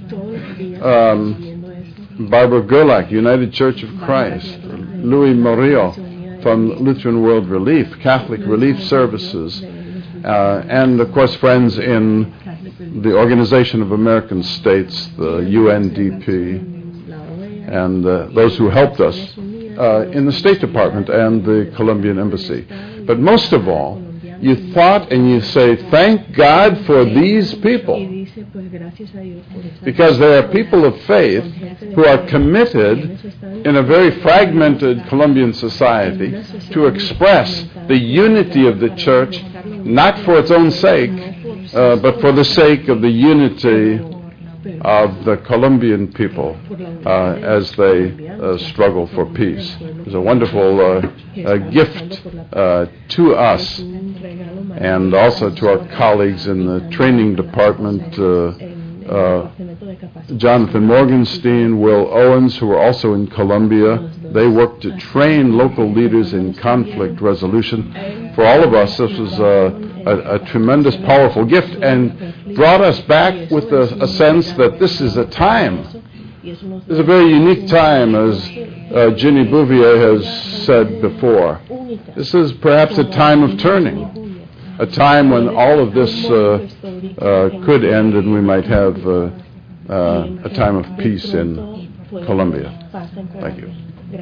Um, Barbara Gerlach, United Church of Christ, Louis Murillo from Lutheran World Relief, Catholic Relief Services, uh, and of course friends in the Organization of American States, the U N D P, and uh, those who helped us uh, in the State Department and the Colombian Embassy. But most of all, you thought and you say, thank God for these people, because there are people of faith who are committed in a very fragmented Colombian society to express the unity of the church, not for its own sake, uh, but for the sake of the unity of the Colombian people uh, as they uh, struggle for peace. It's a wonderful uh, uh, gift uh, to us and also to our colleagues in the training department, uh, uh, Jonathan Morgenstein, Will Owens, who are also in Colombia. They work to train local leaders in conflict resolution. For all of us, this was a, a, a tremendous, powerful gift and brought us back with a, a sense that this is a time. This is a very unique time, as uh, Ginny Bouvier has said before. This is perhaps a time of turning, a time when all of this uh, uh, could end and we might have uh, uh, a time of peace in Colombia. Thank you.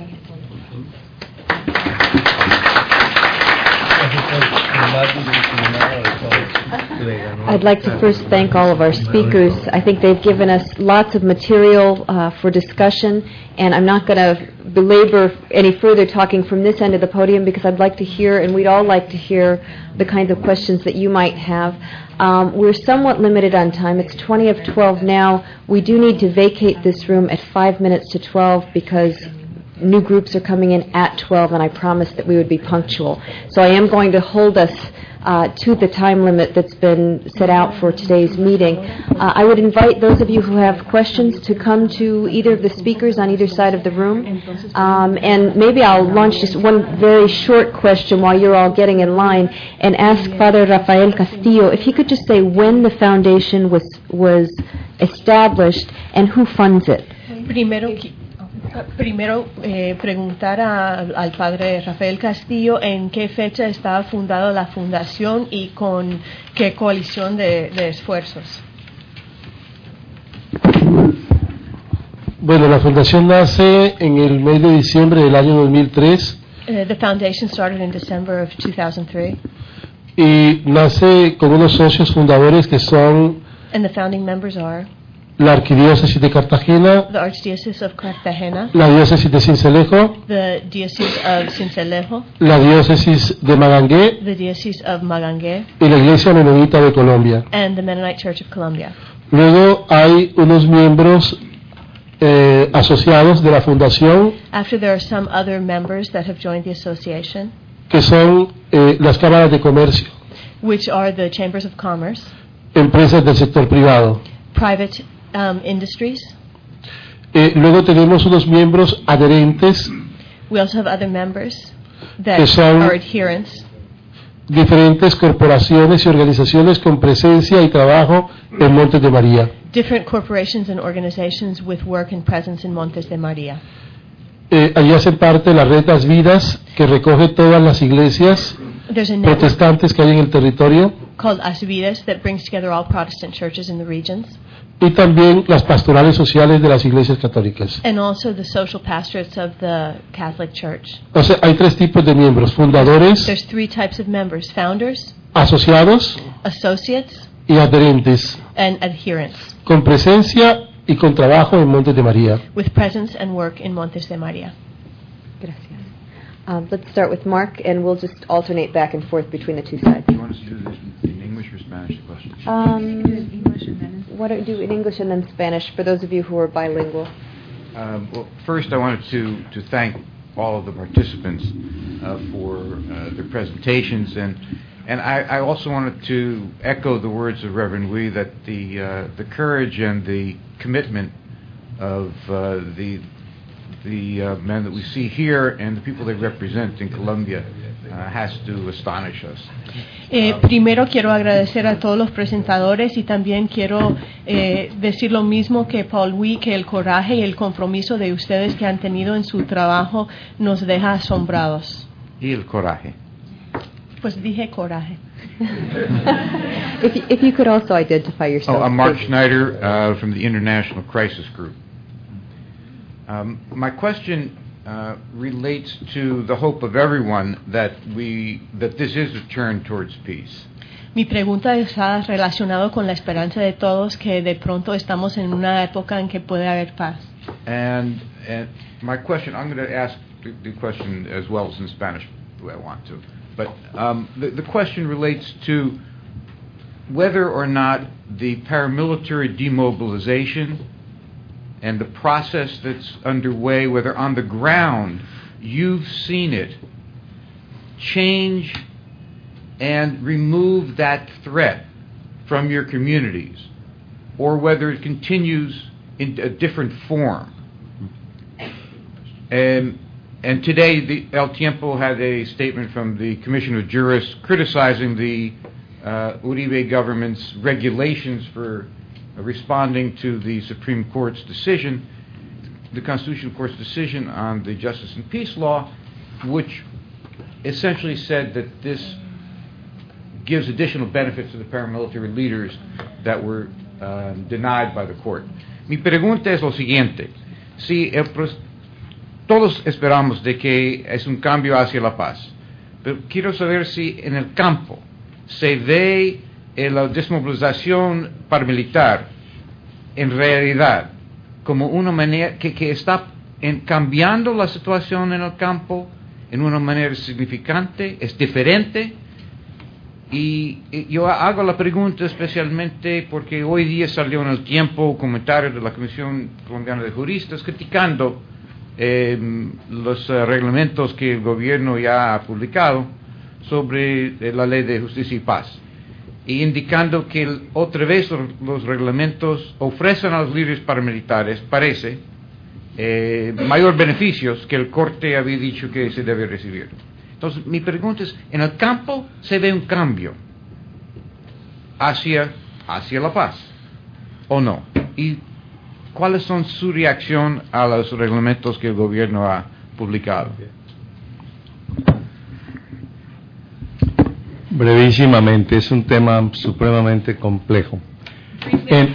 I'd like to first thank all of our speakers. I think they've given us lots of material uh, for discussion, and I'm not going to belabor any further talking from this end of the podium because I'd like to hear, and we'd all like to hear, the kinds of questions that you might have. Um, we're somewhat limited on time. It's twenty of twelve now. We do need to vacate this room at five minutes to twelve because new groups are coming in at twelve, and I promised that we would be punctual. So I am going to hold us uh, to the time limit that's been set out for today's meeting. Uh, I would invite those of you who have questions to come to either of the speakers on either side of the room. Um, and maybe I'll launch just one very short question while you're all getting in line and ask Father Rafael Castillo if he could just say when the foundation was, was established and who funds it. Primero, Primero, eh, preguntar a, al padre Rafael Castillo en qué fecha estaba fundada la fundación y con qué coalición de, de esfuerzos. Bueno, la fundación nace en el mes de diciembre del año dos mil tres. Uh, the foundation started in December of two thousand three. Y nace con unos socios fundadores que son And the founding members are la Arquidiócesis de Cartagena, the Archdiocese of Cartagena, la Diócesis de Sincelejo, the Diocese of Sincelejo, la Diócesis de Magangué the Diocese of Magangué, y la Iglesia Menonita de Colombia. and the Mennonite Church of Colombia. Luego hay unos miembros eh, asociados de la fundación After, there are some other members that have joined the association, que son eh, las cámaras de comercio, which are the Chambers of Commerce, empresas del sector privado. private um, industries. Eh, luego tenemos unos miembros adherentes, We also have other members that Que son- are adherents, diferentes corporaciones y organizaciones con presencia y trabajo en Montes de María. different corporations and organizations with work and presence in Montes de María. Eh, allí hacen parte la Red Las Vidas, que recoge todas las iglesias There's a network protestantes que hay en el territorio, called Asvides that brings together all Protestant churches in the regions, y también las pastorales sociales de las iglesias católicas. and also the social pastorates of the Catholic Church. O sea, hay tres tipos de miembros: fundadores, There's three types of members: founders, asociados associates, y adherentes, and adherents, con presencia y con trabajo en Montes de María. with presence and work in Montes de María. Gracias. Um, let's start with Mark, and we'll just alternate back and forth between the two sides. Do you want us to do this in English or Spanish, the question? Um, why don't you do it in English and then Spanish for those of you who are bilingual? Um, well, first I wanted to, to thank all of the participants uh, for uh, their presentations, and and I, I also wanted to echo the words of Reverend Wee that the uh, the courage and the commitment of uh, the the uh, men that we see here and the people they represent in Colombia uh, has to astonish us. Eh, primero quiero agradecer a todos los presentadores y también quiero eh, decir lo mismo que Paul Wee, que el coraje y el compromiso de ustedes que han tenido en su trabajo nos deja asombrados. Y el coraje. Pues dije coraje. if, you, if you could also identify yourself. Oh, I'm Mark please. Schneider uh, from the International Crisis Group. Um, my question uh, relates to the hope of everyone that we that this is a turn towards peace. Mi pregunta está relacionada con la esperanza de todos que de pronto estamos en una época en que puede haber paz. And and my question, I'm going to ask the, the question as well as in Spanish, the way I want to. But um, the, the question relates to whether or not the paramilitary demobilization and the process that's underway, whether on the ground you've seen it change and remove that threat from your communities, or whether it continues in a different form. And, and today, the El Tiempo had a statement from the Commission of Jurists criticizing the uh, Uribe government's regulations for uh, responding to the Supreme Court's decision, the Constitutional Court's decision on the Justice and Peace Law, which essentially said that this gives additional benefits to the paramilitary leaders that were uh, denied by the court. Mi pregunta es lo siguiente: si el pro- todos esperamos de que es un cambio hacia la paz, pero quiero saber si en el campo se ve eh, la desmovilización paramilitar en realidad como una manera que, que está en cambiando la situación en el campo en una manera significante, es diferente. Y, y yo hago la pregunta especialmente porque hoy día salió en El Tiempo un comentario de la Comisión Colombiana de Juristas criticando eh, los uh, reglamentos que el gobierno ya ha publicado sobre eh, la Ley de Justicia y Paz, y indicando que el, otra vez los, los reglamentos ofrecen a los líderes paramilitares, parece, eh, mayor beneficios que el Corte había dicho que se debe recibir. Entonces, mi pregunta es, ¿en el campo se ve un cambio hacia, hacia la paz o no? ¿Y cuáles son su reacción a los reglamentos que el gobierno ha publicado? Brevísimamente, es un tema supremamente complejo. En,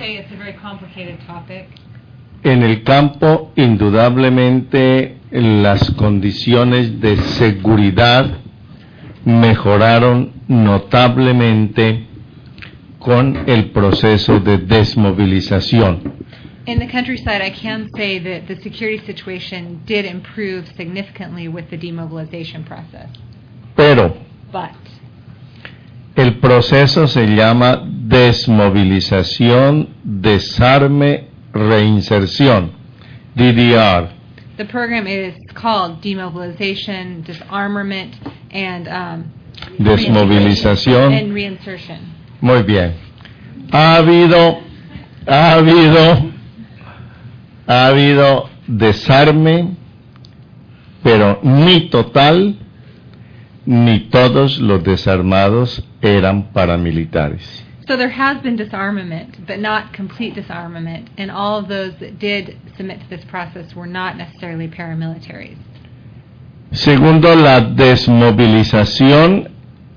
en el campo, indudablemente, las condiciones de seguridad mejoraron notablemente con el proceso de desmovilización. In the countryside, I can say that the security situation did improve significantly with the demobilization process. Pero But el proceso se llama desmovilización, desarme, reinserción, D D R. the program is called demobilization, disarmament, and um, Desmovilización. and reinsertion. Muy bien. Ha habido, ha habido, ha habido desarme, pero ni total, ni todos los desarmados eran paramilitares. So there has been disarmament, but not complete disarmament, and all of those that did submit to this process were not necessarily paramilitaries. Segundo, la desmovilización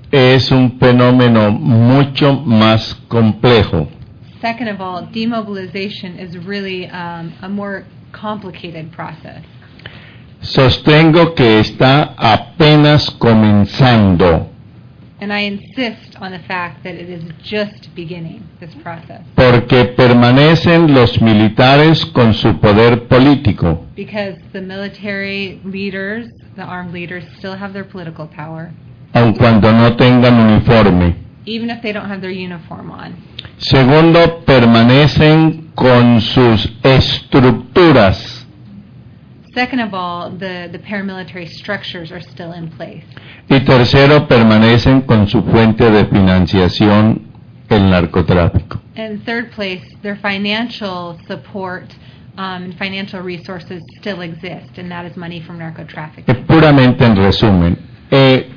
es un fenómeno mucho más complejo. Second of all, demobilization is really um, a more complicated process. Sostengo que está apenas comenzando, And I insist on the fact that it is just beginning, this process. porque permanecen los militares con su poder político, Because the military leaders, the armed leaders, still have their political power, aun cuando no tengan uniforme. even if they don't have their uniform on. Segundo, permanecen con sus estructuras. Second of all, the, the paramilitary structures are still in place. Y tercero, permanecen con su fuente de financiación, el narcotráfico. And third place, their financial support um, and financial resources still exist, and that is money from Eh, narcotrafficking. Puramente en resumen, eh,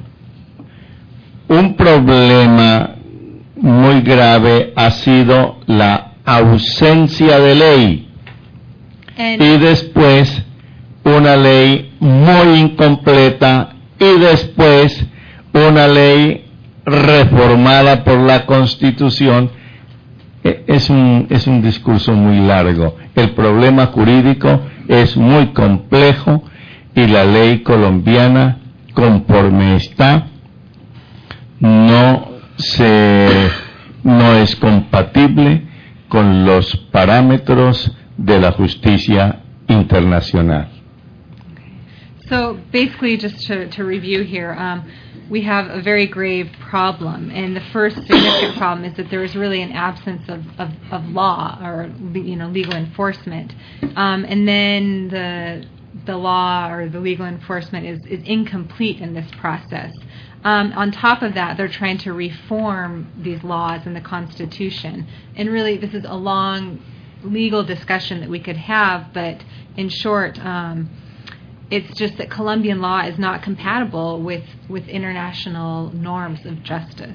un problema muy grave ha sido la ausencia de ley And, y después una ley muy incompleta y después una ley reformada por la Constitución. Eh, Es un, es un discurso muy largo. El problema jurídico es muy complejo y la ley colombiana, conforme está, no se no es compatible con los parámetros de la justicia internacional. So basically, just to, to review here, um, we have a very grave problem, and the first significant problem is that there is really an absence of, of, of law or you know legal enforcement, um, and then the the law or the legal enforcement is, is incomplete in this process. Um, on top of that, they're trying to reform these laws in the Constitution, and really this is a long legal discussion that we could have, but in short, um, it's just that Colombian law is not compatible with, with international norms of justice.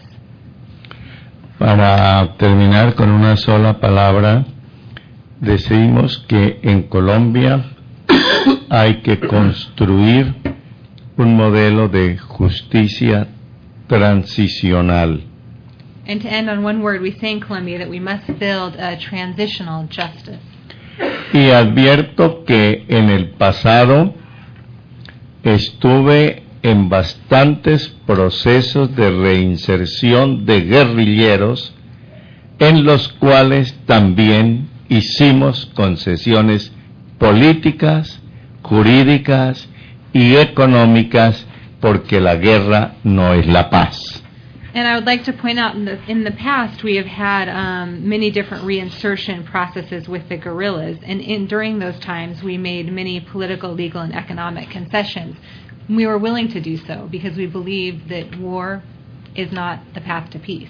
Para terminar con una sola palabra, decimos que en Colombia hay que construir un modelo de justicia transicional. And to end on one word, we say in Colombia that we must build a transitional justice. Y advierto que en el pasado estuve en bastantes procesos de reinserción de guerrilleros en los cuales también hicimos concesiones políticas, jurídicas y económicas, porque la guerra no es la paz. And I would like to point out in the, in the past we have had um, many different reinsertion processes with the guerrillas, and in, during those times we made many political, legal, and economic concessions. We were willing to do so because we believe that war is not the path to peace.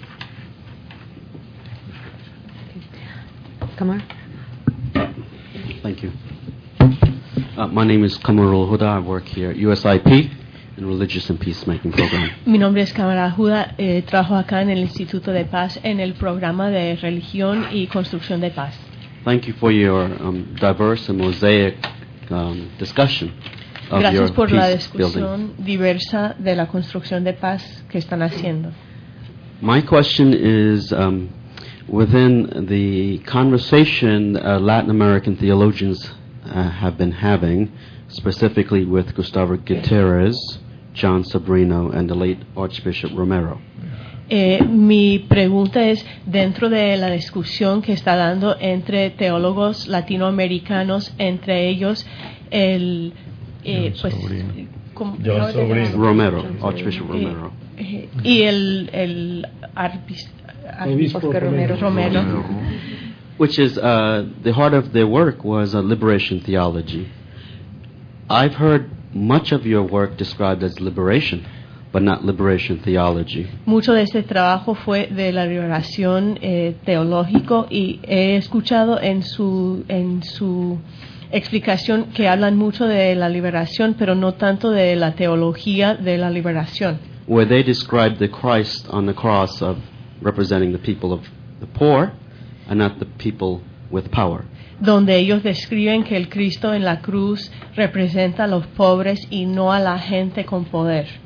Kamar? Thank you. Uh, my name is Kamarul Huda. I work here at U S I P in Religious and Peacemaking Program. Mi nombre es Kamara Huda, eh, trabajo acá en el Instituto de Paz en el programa de religión y construcción de paz. Thank you for your um, diverse and mosaic um, discussion of Gracias your por la peace building. discusión diversa de la construcción de paz que están haciendo. My question is, um, within the conversation uh, Latin American theologians uh, have been having, specifically with Gustavo Gutierrez, John Sobrino, and the late Archbishop Romero. Eh, mi pregunta es, dentro de la discusión que está dando entre teólogos latinoamericanos, entre ellos el eh, John pues, Sobrino. ¿cómo- John cómo se llama? Sobrino. Romero, Archbishop Romero. Eh, y el, el arbis- Obispo Oscar Romero. Romero. Which is, uh, the heart of their work was uh, liberation theology. I've heard much of your work described as liberation, but not liberation theology. Mucho de este trabajo fue de la liberación eh, teológico y he escuchado en su en su explicación que hablan mucho de la liberación, pero no tanto de la teología de la liberación. Where they described the Christ on the cross of representing the people of the poor and not the people with power. Donde ellos describen que el Cristo en la cruz representa a los pobres y no a la gente con poder.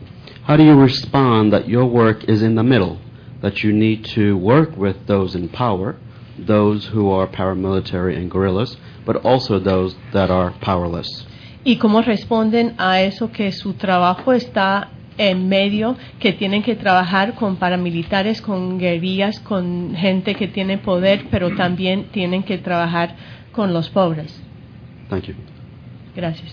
how do you respond that your work is in the middle, that you need to work with those in power, those who are paramilitary and guerrillas, but also those that are powerless? ¿Y cómo responden a eso que su trabajo está en medio, que tienen que trabajar con paramilitares, con guerrillas, con gente que tiene poder, pero también tienen que trabajar con los pobres? Thank you. Gracias.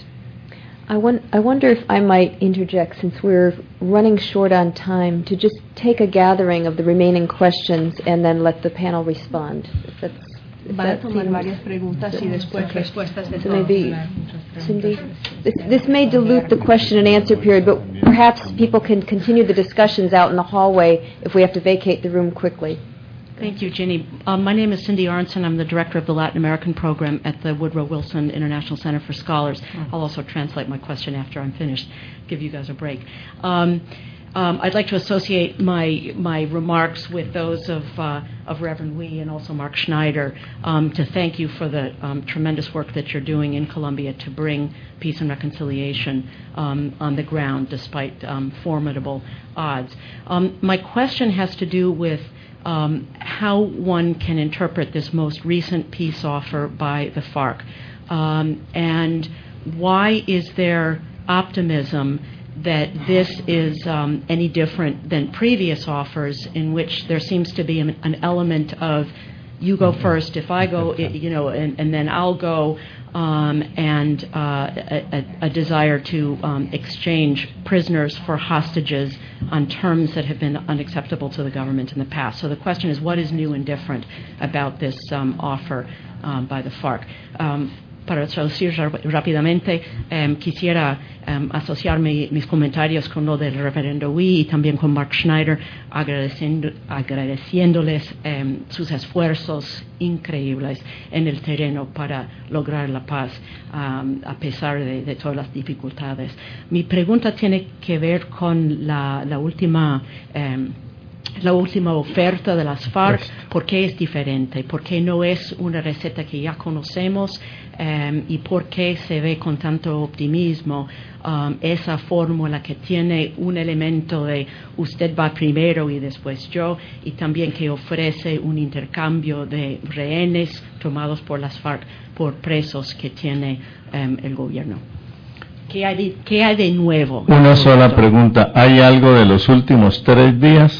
I, won- I wonder if I might interject, since we're running short on time, to just take a gathering of the remaining questions and then let the panel respond. If that's, if Va a that tomar seems- varias preguntas y después respuestas de So todos. maybe, Cindy, this, this may dilute the question and answer period, but perhaps people can continue the discussions out in the hallway if we have to vacate the room quickly. Thank you, Ginny. Uh, my name is Cindy Aronson. I'm the director of the Latin American program at the Woodrow Wilson International Center for Scholars. I'll also translate my question after I'm finished, give you guys a break. Um, um, I'd like to associate my my remarks with those of uh, of Reverend Wee and also Mark Schneider um, to thank you for the um, tremendous work that you're doing in Colombia to bring peace and reconciliation um, on the ground despite um, formidable odds. Um, my question has to do with Um, how one can interpret this most recent peace offer by the FARC, um, and why is there optimism that this is um, any different than previous offers in which there seems to be an, an element of you go first, if I go, you know, and, and then I'll go, um, and uh, a, a desire to um, exchange prisoners for hostages on terms that have been unacceptable to the government in the past. So the question is, what is new and different about this um, offer um, by the FARC? Um, Para traducir rápidamente, um, quisiera um, asociar mi, mis comentarios con lo del reverendo Wee y también con Mark Schneider, agradeciendo, agradeciéndoles um, sus esfuerzos increíbles en el terreno para lograr la paz, um, a pesar de, de todas las dificultades. Mi pregunta tiene que ver con la, la última um, la última oferta de las FARC. ¿Por qué es diferente? ¿Por qué no es una receta que ya conocemos? Um, ¿Y por qué se ve con tanto optimismo um, esa fórmula que tiene un elemento de usted va primero y después yo, y también que ofrece un intercambio de rehenes tomados por las FARC por presos que tiene um, el gobierno? ¿Qué hay de, qué hay de nuevo? Una sola pregunta. ¿Hay algo de los últimos tres días?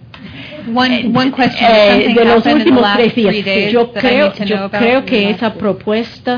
One, one question. Eh, Something de los happened in the últimos last tres días. three days Yo that I creo, need to know yo about? creo que esa propuesta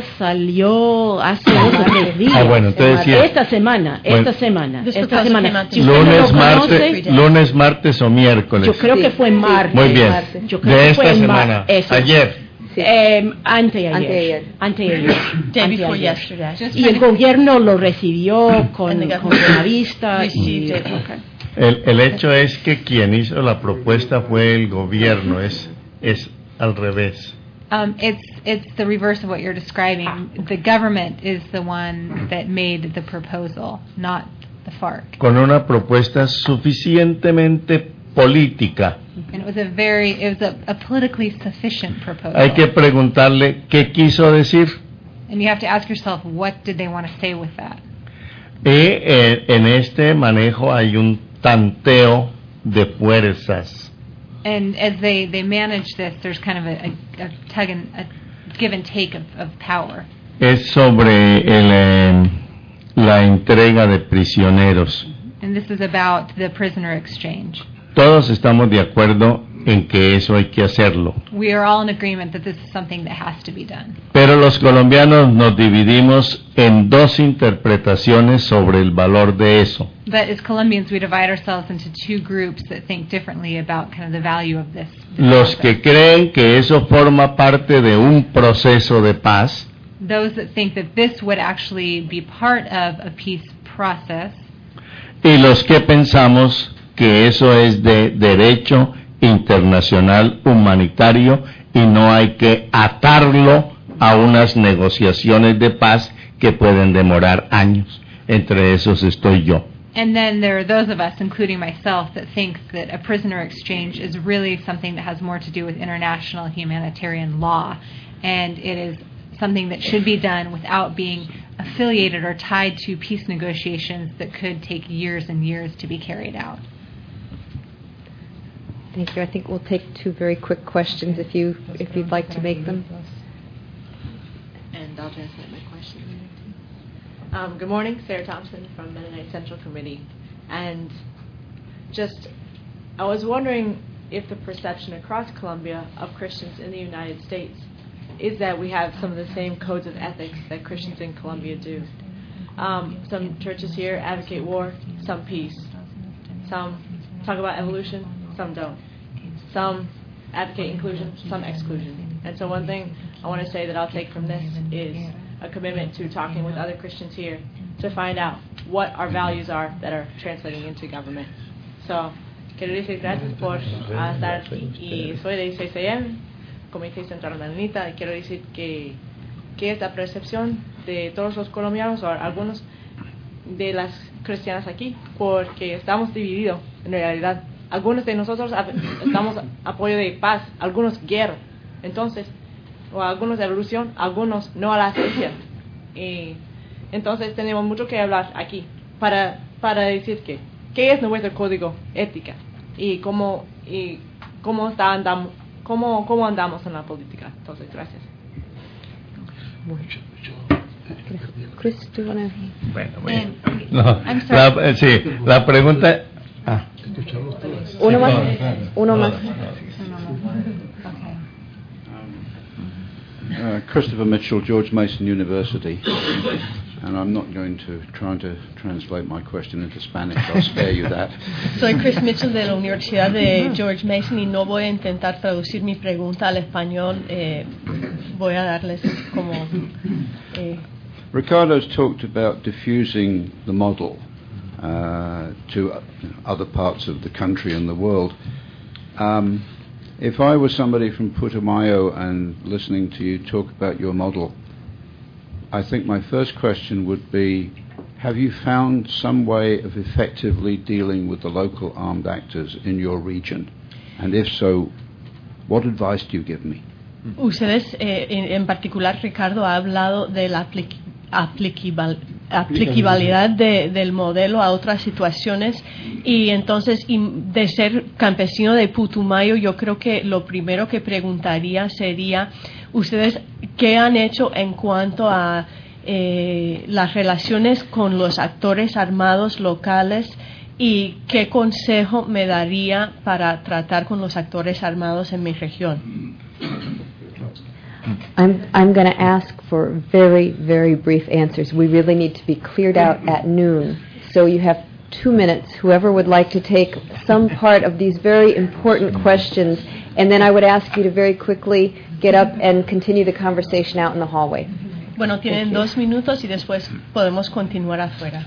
salió hace dos o tres días. Ah, bueno, entonces sí es- Esta semana, Bueno. esta semana, This esta proposal came semana. out Si usted no Lunes, lo conoce, martes, lunes, martes o miércoles. yo creo que fue martes. Muy bien. Yo creo De que esta fue semana. mar- eso. Ayer. Eh, anteayer. Anteayer. Anteayer. Day before Anteayer. yesterday. Y el gobierno lo recibió con, And the con government una vista. Y, received it. okay. El, el hecho es que quien hizo la propuesta fue el gobierno, es, es al revés. Um, it's it's the reverse of what you're describing. The government is the one that made the proposal, not the FARC. Con una propuesta suficientemente política. And it was a very it was a, a politically sufficient proposal. Hay que preguntarle qué quiso decir. And you have to ask yourself, what did they want to say with that? Y eh, en este manejo hay un tanteo de fuerzas. And as they, they manage this, there's kind of a, a, a tug and a give and take of, of power. Es sobre el, eh, la entrega de prisioneros. And this is about the prisoner exchange. Todos estamos de acuerdo en que eso hay que hacerlo. We are all in agreement that this is something that has to be done. Pero los colombianos nos dividimos en dos interpretaciones sobre el valor de eso. But as Colombians, we divide ourselves into two groups that think differently about kind of the value of this. this Los process. que creen que eso forma parte de un proceso de paz Those that think that this would actually be part of a peace process, y los que pensamos que eso es de derecho internacional humanitario y no hay que atarlo a unas negociaciones de paz que pueden demorar años. Entre esos estoy yo. and then there are those of us, including myself, that think that a prisoner exchange is really something that has more to do with international humanitarian law, and it is something that should be done without being affiliated or tied to peace negotiations that could take years and years to be carried out. Thank you. I think we'll take two very quick questions if you if you'd like to make them. And I'll translate my question. Um, good morning, Sarah Thompson from Mennonite Central Committee. And just, I was wondering if the perception across Colombia of Christians in the United States is that we have some of the same codes of ethics that Christians in Colombia do. Um, some churches here advocate war, some peace. Some talk about evolution, some don't. Some advocate inclusion, some exclusion. And so one thing I want to say that I'll take from this is a commitment to talking with other Christians here to find out what our values are that are translating into government. So, quiero decir gracias por estar aquí. Y soy de I C C M, Comité Central Menonita, y quiero decir que, que esta percepción de todos los colombianos o algunos de las cristianas aquí, porque estamos divididos en realidad. Algunos de nosotros estamos apoyo de paz, algunos guerra. Entonces, o algunos de evolución, algunos no a la ciencia. Y entonces tenemos mucho que hablar aquí para para decir que qué es nuestro código ética y cómo y cómo está andamos cómo cómo andamos en la política. Entonces, gracias. Chris, do you wanna... Bueno, bueno. And- No, I'm sorry. la, eh, sí, la pregunta... Ah. Uno más. Uno más. Uh, Christopher Mitchell, George Mason University, and I'm not going to try to translate my question into Spanish. I'll spare you that. Soy Chris Mitchell de la Universidad de George Mason y no voy a intentar traducir mi pregunta al español. Eh, voy a darles como... Eh, Ricardo's talked about diffusing the model uh, to uh, other parts of the country and the world. Um, if I was somebody from Putumayo and listening to you talk about your model, I think my first question would be, have you found some way of effectively dealing with the local armed actors in your region? And if so, what advice do you give me? Ustedes, eh, en, en particular, Ricardo ha hablado de la aplic aplicable, aplicabilidad de, del modelo a otras situaciones y entonces y de ser campesino de Putumayo, yo creo que lo primero que preguntaría sería, ustedes, ¿qué han hecho en cuanto a eh, las relaciones con los actores armados locales y qué consejo me daría para tratar con los actores armados en mi región? I'm, I'm going to ask for very, very brief answers. We really need to be cleared out at noon. So you have two minutes, whoever would like to take some part of these very important questions, and then I would ask you to very quickly get up and continue the conversation out in the hallway. Bueno, tienen dos minutos y después podemos continuar afuera.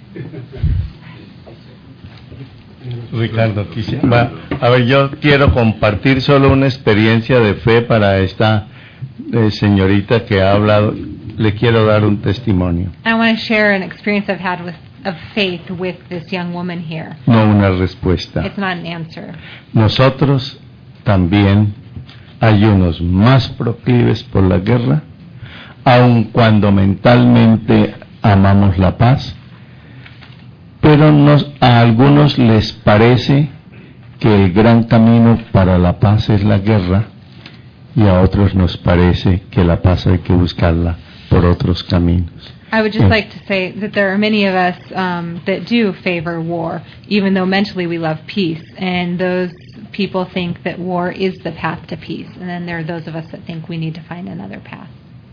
Ricardo, quisiera, va, a ver, yo quiero compartir solo una experiencia de fe para esta eh, señorita que ha hablado. Le quiero dar un testimonio. I want to share an experience I've had with of faith with this young woman here. No una respuesta. It's not an answer. Nosotros también hay unos más proclives por la guerra, aun cuando mentalmente amamos la paz, pero nos, a algunos les parece que el gran camino para la paz es la guerra y a otros nos parece que la paz hay que buscarla por otros caminos. I would just like to say that there are many of us um, that do favor war, even though mentally we love peace. And those people think that war is the path to peace. And then there are those of us that think we need to find another path.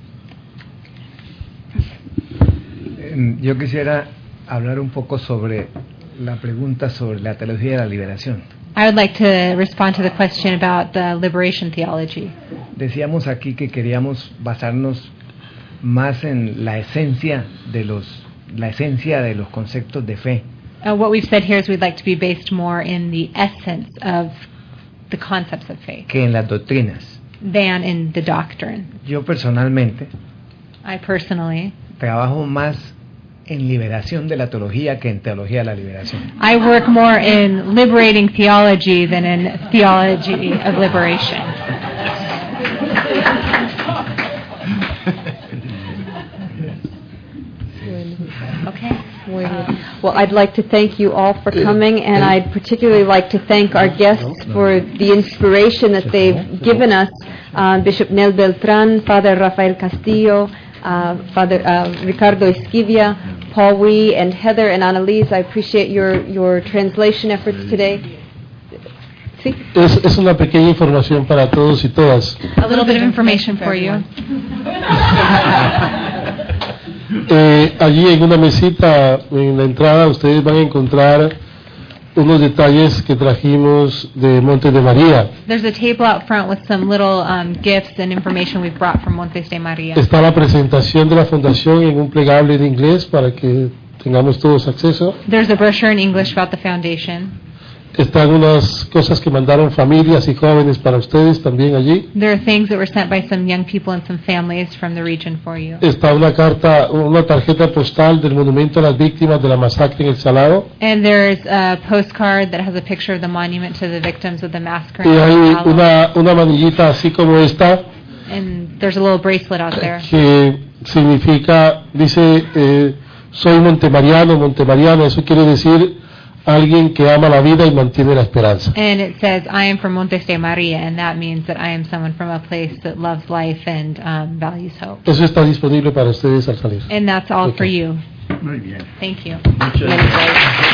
Yo quisiera hablar un poco sobre la pregunta sobre la teología de la liberación. I would like to respond to the question about the liberation theology. Decíamos aquí que queríamos basarnos más en la esencia de los la esencia de los conceptos de fe. Uh, what we've said here is we'd like to be based more in the essence of the concepts of faith que en las doctrinas. than in the doctrine. Yo personalmente I personally trabajo más en liberación de la teología que en teología de la liberación. I work more in liberating theology than in theology of liberation. Okay. Muy bien. Well, I'd like to thank you all for coming, and I'd particularly like to thank our guests for the inspiration that they've given us. Uh, Bishop Nel Beltran, Father Rafael Castillo, uh, Father uh, Ricardo Esquivia, Paul Wee, and Heather and Annalise. I appreciate your, your translation efforts today. ¿Sí? Es, es una pequeña información para todos y todas. A little bit of information for you. Eh, allí en una mesita en la entrada ustedes van a encontrar unos detalles que trajimos de Monte de María. There's a table out front with some little um, gifts and information we've brought from Montes de María. Está la presentación de la fundación en un plegable en inglés para que tengamos todos acceso. There's a brochure in English about the foundation. Están unas cosas que mandaron familias y jóvenes para ustedes también allí. There are things that were sent by some young people and some families from the region for you. Está una carta, una tarjeta postal del monumento a las víctimas de la masacre en El Salado. And there's a postcard that has a picture of the monument to the victims of the massacre. Y hay una, una manillita así como esta. And there's a little bracelet out there. Que significa, dice, eh, soy montemariano, montemariana, eso quiere decir alguien que ama la vida y mantiene la esperanza. And it says, I am from Montes de María, and that means that I am someone from a place that loves life and um, values hope. Eso está disponible para ustedes al salir. And that's all Okay. for you. Muy bien. Thank you. Muchas gracias.